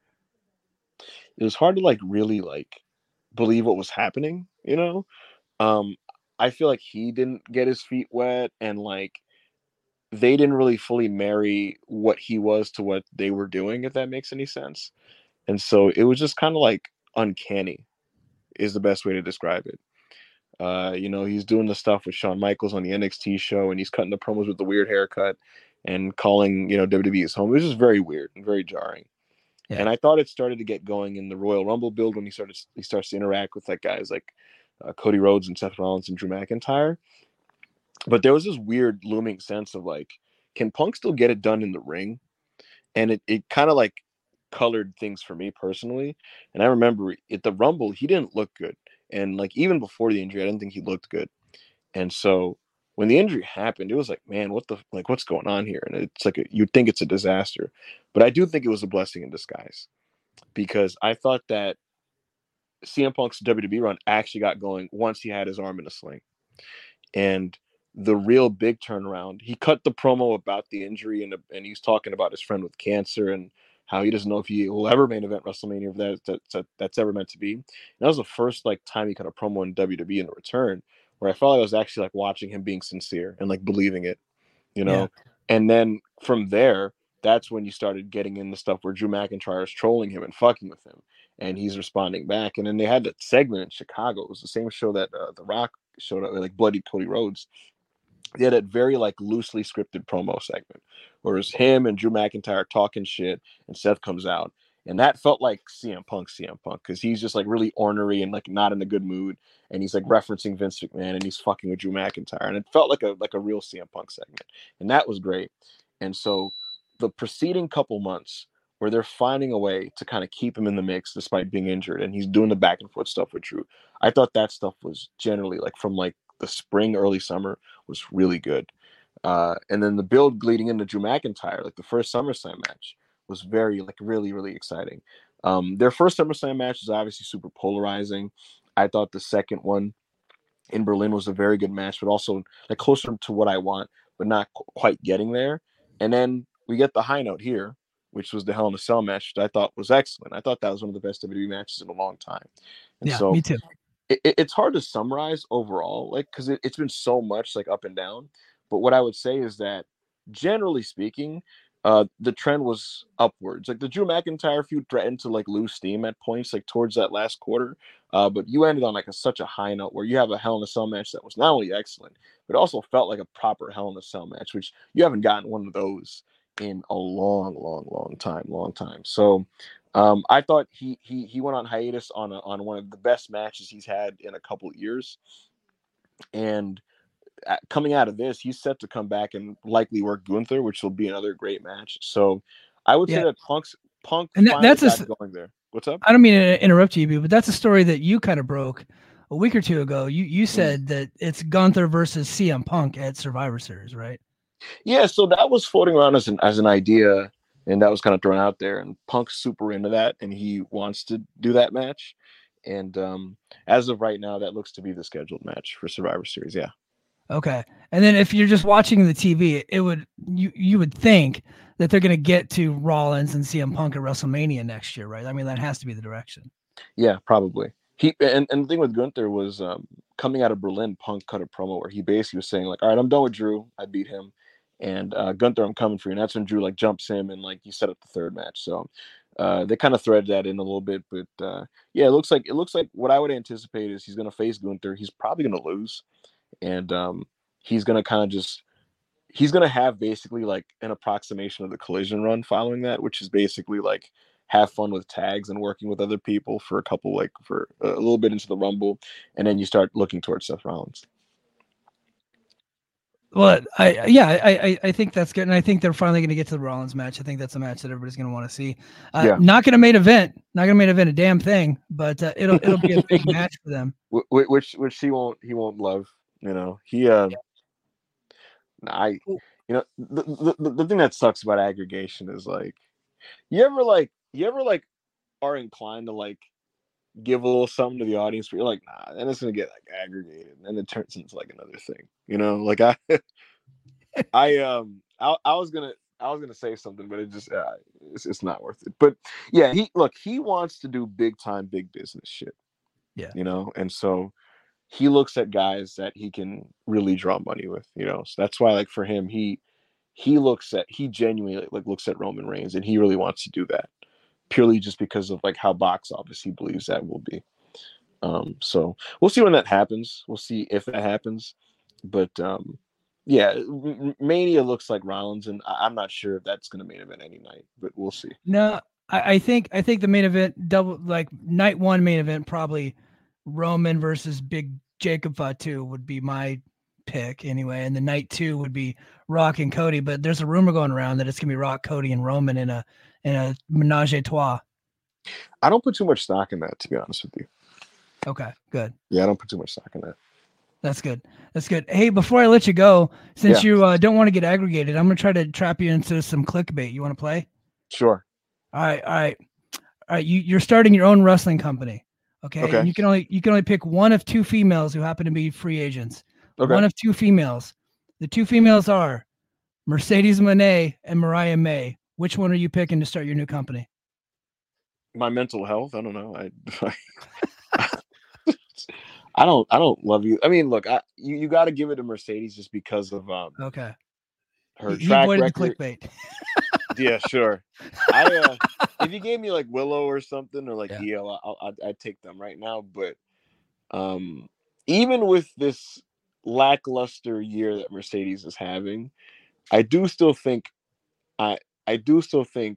It was hard to like really like believe what was happening. You know, um, I feel like he didn't get his feet wet, and like they didn't really fully marry what he was to what they were doing, if that makes any sense. And so it was just kind of like uncanny, is the best way to describe it. Uh, you know, he's doing the stuff with Shawn Michaels on the N X T show, and he's cutting the promos with the weird haircut and calling, you know, W W E his home. It was just very weird and very jarring. Yeah. And I thought it started to get going in the Royal Rumble build when he started he starts to interact with like guys like uh, Cody Rhodes and Seth Rollins and Drew McIntyre. But there was this weird looming sense of like, can Punk still get it done in the ring? And it, it kind of like colored things for me personally. And I remember at the Rumble, he didn't look good. And like even before the injury, I didn't think he looked good. And so when the injury happened, it was like, man, what the like what's going on here? And it's like a, you'd think it's a disaster. But I do think it was a blessing in disguise, because I thought that C M Punk's W W E run actually got going once he had his arm in a sling. And the real big turnaround, he cut the promo about the injury, and and he's talking about his friend with cancer and how he doesn't know if he will ever main event WrestleMania, if that, that, that that's ever meant to be. And that was the first like time he cut a promo in W W E in the return, where I felt like I was actually like watching him being sincere and like believing it, you know. Yeah. And then from there, that's when you started getting in the stuff where Drew McIntyre is trolling him and fucking with him, and he's responding back. And then they had that segment in Chicago. It was the same show that uh, The Rock showed up, like Bloody Cody Rhodes. They had a very like loosely scripted promo segment where it was him and Drew McIntyre talking shit, and Seth comes out, and that felt like C M Punk, C M Punk, because he's just like really ornery and like not in a good mood, and he's like referencing Vince McMahon, and he's fucking with Drew McIntyre, and it felt like a like a real C M Punk segment, and that was great. And so the preceding couple months, where they're finding a way to kind of keep him in the mix despite being injured, and he's doing the back and forth stuff with Drew, I thought that stuff was generally like from like the spring, early summer was really good. Uh, and then the build leading into Drew McIntyre, like the first SummerSlam match, was very, like, really, really exciting. Um, their first SummerSlam match is obviously super polarizing. I thought the second one in Berlin was a very good match, but also like closer to what I want, but not qu- quite getting there. And then we get the high note here, which was the Hell in a Cell match, which I thought was excellent. I thought that was one of the best W W E matches in a long time. And yeah, so me too. It, it's hard to summarize overall, like, because it, it's been so much like up and down. But what I would say is that, generally speaking, uh, the trend was upwards. Like the Drew McIntyre feud threatened to like lose steam at points, like towards that last quarter. Uh, but you ended on like a, such a high note where you have a Hell in a Cell match that was not only excellent, but also felt like a proper Hell in a Cell match, which you haven't gotten one of those in a long, long, long time, long time. So. Um, I thought he he he went on hiatus on a, on one of the best matches he's had in a couple of years, and at, coming out of this, he's set to come back and likely work Gunther, which will be another great match. So, I would Yeah. say that Punk's Punk And that- finally that's a got s- going there. What's up? I don't mean to interrupt you, but that's a story that you kind of broke a week or two ago. You you said that it's Gunther versus C M Punk at Survivor Series, right? Yeah, so that was floating around as an as an idea, and that was kind of thrown out there. And Punk's super into that, and he wants to do that match. And um, as of right now, that looks to be the scheduled match for Survivor Series. Yeah. Okay. And then if you're just watching the T V, it would you you would think that they're going to get to Rollins and C M Punk at WrestleMania next year, right? I mean, that has to be the direction. Yeah, probably. He and, and the thing with Gunther was um, coming out of Berlin, Punk cut a promo where he basically was saying like, "All right, I'm done with Drew. I beat him, and uh, Gunther, I'm coming for you." And that's when Drew like jumps him and like he set up the third match. So uh, they kind of threaded that in a little bit, but uh, yeah, it looks like it looks like what I would anticipate is he's going to face Gunther. He's probably going to lose, and um, he's going to kind of just he's going to have basically like an approximation of the Collision run following that, which is basically like have fun with tags and working with other people for a couple, like for a little bit into the Rumble, and then you start looking towards Seth Rollins. Well, I yeah, I I, I think that's good, and I think they're finally going to get to the Rollins match. I think that's a match that everybody's going to want to see. Uh, Yeah. Not going to main event, not going to main event a damn thing, but uh, it'll it'll be a big match for them. Wh- wh- Which which he won't he won't love. You know he. Uh, I you know the, the the the thing that sucks about aggregation is like you ever like you ever like are inclined to like give a little something to the audience, but you're like, nah, then it's gonna get like aggregated, and then it turns into like another thing, you know. Like I, I um, I, I was gonna, I was gonna say something, but it just, uh, it's, it's not worth it. But yeah, he look, he wants to do big time, big business shit, yeah, you know, and so he looks at guys that he can really draw money with, you know. So that's why, like for him, he he looks at he genuinely like looks at Roman Reigns, and he really wants to do that. Purely just because of like how box office he believes that will be. Um, so we'll see when that happens. We'll see if that happens. But um, yeah, Mania looks like Rollins, and I- I'm not sure if that's going to main event any night, but we'll see. No, I, I think I think the main event double like night one main event probably Roman versus Big Jacob Fatu would be my pick anyway, and the night two would be Rock and Cody. But there's a rumor going around that it's gonna be Rock, Cody, and Roman in a in a menage a trois. I don't put too much stock in that, to be honest with you. Okay, good. Yeah, I don't put too much stock in that. That's good. That's good. Hey, before I let you go, since Yeah. you uh, don't want to get aggregated, I'm gonna try to trap you into some clickbait. You want to play? Sure. All right, all right, all right. You you're starting your own wrestling company, okay? Okay. And you can only you can only pick one of two females who happen to be free agents. Okay. One of two females. The two females are Mercedes Moné and Mariah May. Which one are you picking to start your new company? My mental health. I don't know. I. I don't. I don't love you. I mean, look. I you, you got to give it to Mercedes just because of um. Okay. Her He track avoided record. the clickbait. Yeah, sure. I uh, if you gave me like Willow or something or like Yeah. D L, I'll, I'd, I'd take them right now. But um, even with this lackluster year that Mercedes is having, I do still think I I do still think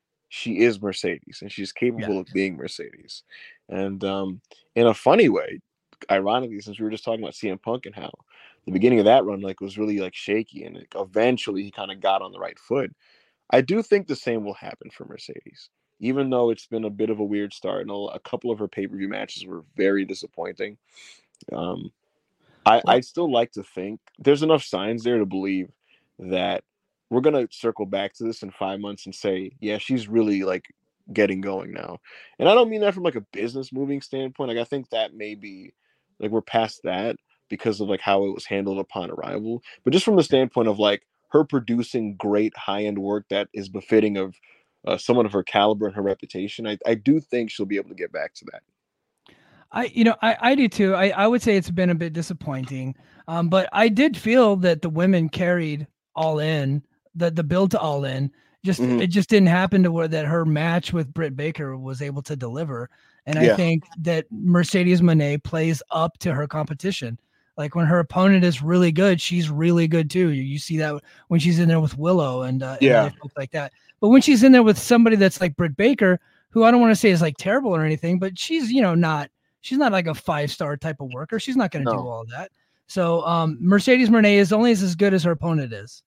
she is Mercedes, and she's capable Yeah. of being Mercedes. And um, in a funny way, ironically, since we were just talking about C M Punk and how the beginning of that run like was really like shaky, and like, eventually he kind of got on the right foot. I do think the same will happen for Mercedes, even though it's been a bit of a weird start, and a, a couple of her pay-per-view matches were very disappointing. Um, I I still like to think there's enough signs there to believe that we're gonna circle back to this in five months and say, yeah, she's really like getting going now. And I don't mean that from like a business moving standpoint. Like I think that may be like we're past that because of like how it was handled upon arrival, but just from the standpoint of like her producing great high-end work that is befitting of uh, someone of her caliber and her reputation, I, I do think she'll be able to get back to that. I, you know, I, I do too. I, I would say it's been a bit disappointing. Um, but I did feel that the women carried All In, the, the build to All In. Just Mhm. it just didn't happen to where that her match with Britt Baker was able to deliver. And I Yeah. think that Mercedes Moné plays up to her competition. Like when her opponent is really good, she's really good too. You, you see that when she's in there with Willow and, uh, and Yeah. other folks like that. But when she's in there with somebody that's like Britt Baker, who I don't want to say is like terrible or anything, but she's, you know, not, she's not like a five-star type of worker. She's not going to No. do all that. So um, Mercedes Moné is only as good as her opponent is.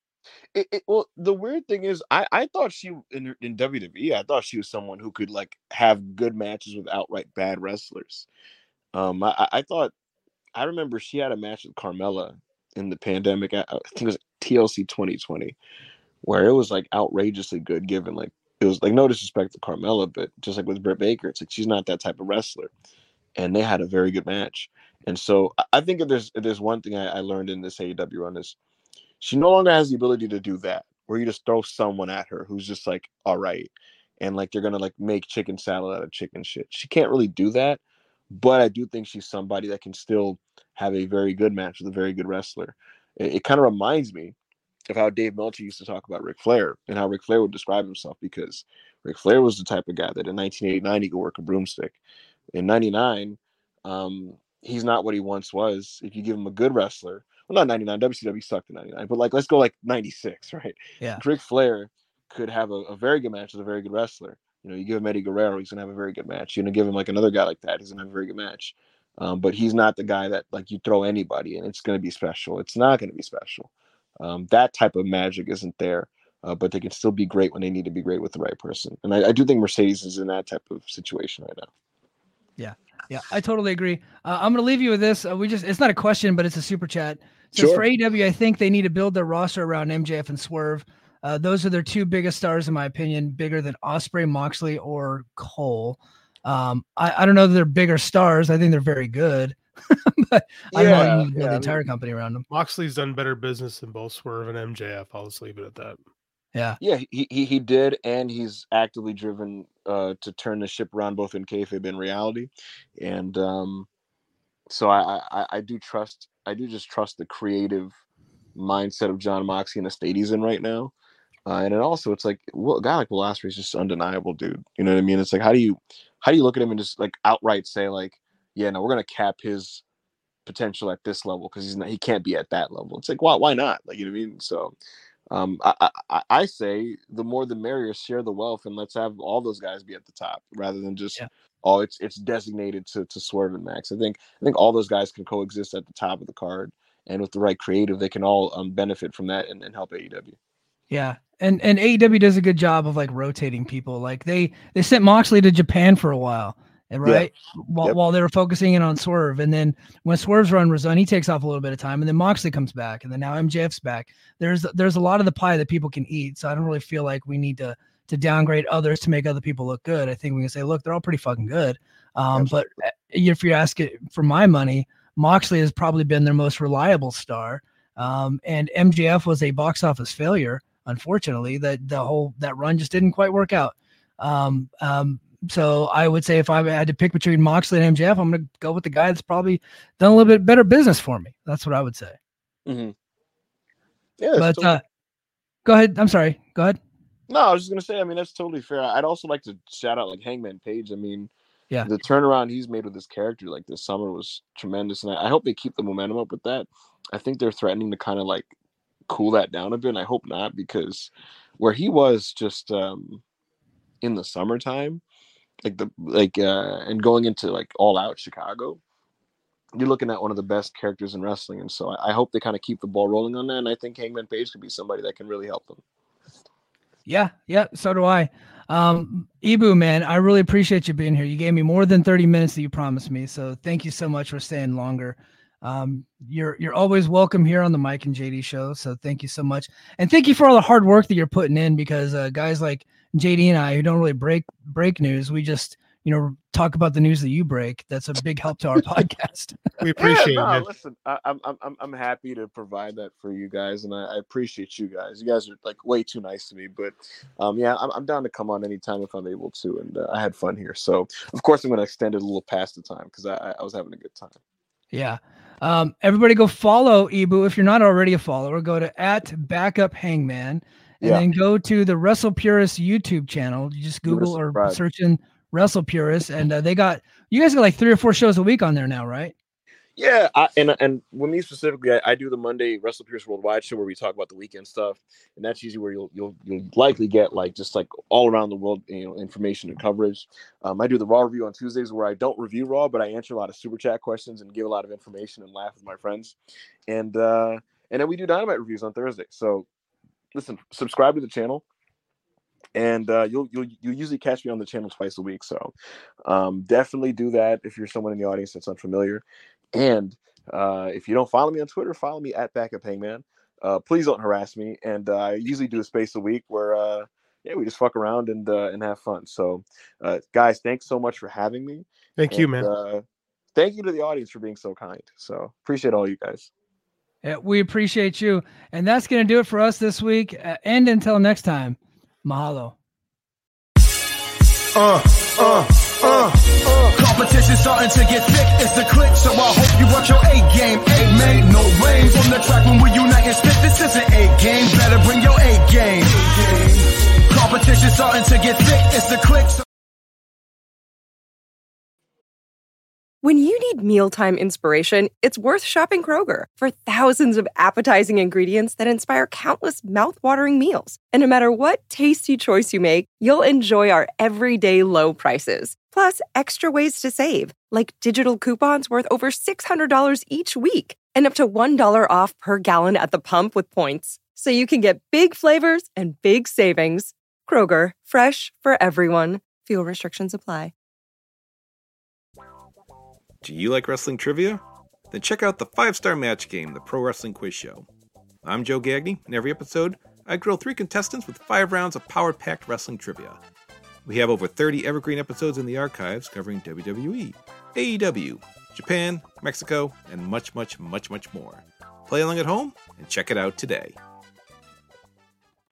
It, it, well, the weird thing is, I, I thought she in, in W W E, I thought she was someone who could like have good matches with outright bad wrestlers. Um, I, I thought, I remember she had a match with Carmella in the pandemic. I, I think it was T L C twenty twenty, where it was like outrageously good. Given like it was like no disrespect to Carmella, but just like with Britt Baker, it's like she's not that type of wrestler, and they had a very good match. And so I, I think if there's if there's one thing I, I learned in this A E W run is, she no longer has the ability to do that, where you just throw someone at her who's just like, all right, and like you're gonna like make chicken salad out of chicken shit. She can't really do that, but I do think she's somebody that can still have a very good match with a very good wrestler. It, it kind of reminds me of how Dave Meltzer used to talk about Ric Flair and how Ric Flair would describe himself, because Ric Flair was the type of guy that in nineteen eighty-nine he could work a broomstick. In ninety-nine, um, he's not what he once was. If you give him a good wrestler, well, not ninety-nine, W C W sucked in ninety-nine, but like, let's go like ninety-six, right? Yeah. Ric Flair could have a, a very good match with a very good wrestler. You know, you give him Eddie Guerrero, he's going to have a very good match. You're going to give him like another guy like that, he's going to have a very good match. Um, but he's not the guy that like you throw anybody and it's going to be special. It's not going to be special. Um, that type of magic isn't there, uh, but they can still be great when they need to be great with the right person. And I, I do think Mercedes is in that type of situation right now. Yeah. Yeah, I totally agree. Uh, I'm going to leave you with this. Uh, we just, it's not a question, but it's a super chat. It says Sure. for A E W, I think they need to build their roster around M J F and Swerve. Uh, those are their two biggest stars, in my opinion, bigger than Ospreay, Moxley, or Cole. Um, I, I don't know that they're bigger stars. I think they're very good. But I don't know Yeah, how you build yeah, the I entire mean, company around them. Moxley's done better business than both Swerve and M J F. I'll just leave it at that. Yeah. Yeah, he, he he did, and he's actively driven uh, to turn the ship around both in kayfabe and reality, and um, so I, I I do trust I do just trust the creative mindset of John Moxley and the state he's in right now, uh, and then also it's like well, a guy like Will Ospreay is just undeniable, dude. You know what I mean? It's like how do you how do you look at him and just like outright say like, yeah, no, we're gonna cap his potential at this level because he's not he can't be at that level. It's like why why not? Like you know what I mean? So. Um, I, I I say the more the merrier. Share the wealth, and let's have all those guys be at the top rather than just Yeah. oh, it's it's designated to to Swerve and Max. I think I think all those guys can coexist at the top of the card, and with the right creative, they can all um, benefit from that and, and help A E W. Yeah. And and A E W does a good job of like rotating people. Like they they sent Moxley to Japan for a while, and right Yeah. while Yep. while they were focusing in on Swerve, and then when Swerve's run was done, he takes off a little bit of time, and then Moxley comes back, and then now M J F's back. There's there's a lot of the pie that people can eat, so I don't really feel like we need to to downgrade others to make other people look good. I think we can say, look, they're all pretty fucking good. Um, but uh, if you ask it for my money, Moxley has probably been their most reliable star, um, and M J F was a box office failure. Unfortunately, that the whole that run just didn't quite work out. Um, um, so I would say if I had to pick between Moxley and M J F, I'm going to go with the guy that's probably done a little bit better business for me. That's what I would say. Mm-hmm. Yeah, But totally- uh, go ahead. I'm sorry. Go ahead. no, I was just gonna say. I mean, that's totally fair. I'd also like to shout out like Hangman Page. I mean, Yeah. the turnaround he's made with his character like this summer was tremendous, and I, I hope they keep the momentum up with that. I think they're threatening to kind of like cool that down a bit, and I hope not because where he was just um, in the summertime, like the like uh, and going into like All Out Chicago, you're looking at one of the best characters in wrestling, and so I, I hope they kind of keep the ball rolling on that. And I think Hangman Page could be somebody that can really help them. Yeah. Yeah. So do I. Um, Ibu, man, I really appreciate you being here. You gave me more than thirty minutes that you promised me. So thank you so much for staying longer. Um, you're, you're always welcome here on the Mike and J D show. So thank you so much. And thank you for all the hard work that you're putting in because, uh, guys like J D and I, who don't really break, break news, we just, you know, talk about the news that you break. That's a big help to our podcast. We appreciate yeah, no, it. listen, I, I'm I'm I'm happy to provide that for you guys, and I, I appreciate you guys. You guys are like way too nice to me, but um, yeah, I'm I'm down to come on anytime if I'm able to, and uh, I had fun here. So of course I'm going to extend it a little past the time because I I was having a good time. Yeah. Um, everybody go follow Ibu. If you're not already a follower, go to at Backup Hangman and Yeah. then go to the Wrestle Purist YouTube channel. You just Give it a Google or subscribe. search in Wrestle Purist. And uh, they got, you guys got like three or four shows a week on there now, right? Yeah, I, and and with me specifically, I, I do the Monday Wrestle Pierce Worldwide show where we talk about the weekend stuff, and that's usually where you'll you'll you'll likely get like just like all around the world, you know, information and coverage. Um, I do the Raw review on Tuesdays where I don't review Raw, but I answer a lot of super chat questions and give a lot of information and laugh with my friends, and uh, and then we do Dynamite reviews on Thursday. So listen, subscribe to the channel. And uh, you'll you'll you usually catch me on the channel twice a week, so um, definitely do that if you're someone in the audience that's unfamiliar. And uh, if you don't follow me on Twitter, follow me at Backup Hangman. Uh, please don't harass me. And uh, I usually do a space a week where uh, yeah, we just fuck around and uh, and have fun. So uh, guys, thanks so much for having me. Thank and, you, man. Uh, thank you to the audience for being so kind. So appreciate all you guys. Yeah, we appreciate you. And that's going to do it for us this week. Uh, and until next time, mahalo. Uh, uh, uh, uh. Competition starting to get thick. It's a click, so I hope you watch your A game. A made no rain from the track when we unite and spit. This is an A game. Better bring your A game. Competition starting to get thick. It's a click. So When you need mealtime inspiration, it's worth shopping Kroger for thousands of appetizing ingredients that inspire countless mouthwatering meals. And no matter what tasty choice you make, you'll enjoy our everyday low prices. Plus, extra ways to save, like digital coupons worth over six hundred dollars each week and up to one dollar off per gallon at the pump with points. So you can get big flavors and big savings. Kroger, fresh for everyone. Fuel restrictions apply. Do you like wrestling trivia? Then check out the five-star match game, the Pro Wrestling Quiz Show. I'm Joe Gagney, and every episode, I grill three contestants with five rounds of power-packed wrestling trivia. We have over thirty evergreen episodes in the archives covering W W E, A E W, Japan, Mexico, and much, much, much, much more. Play along at home and check it out today.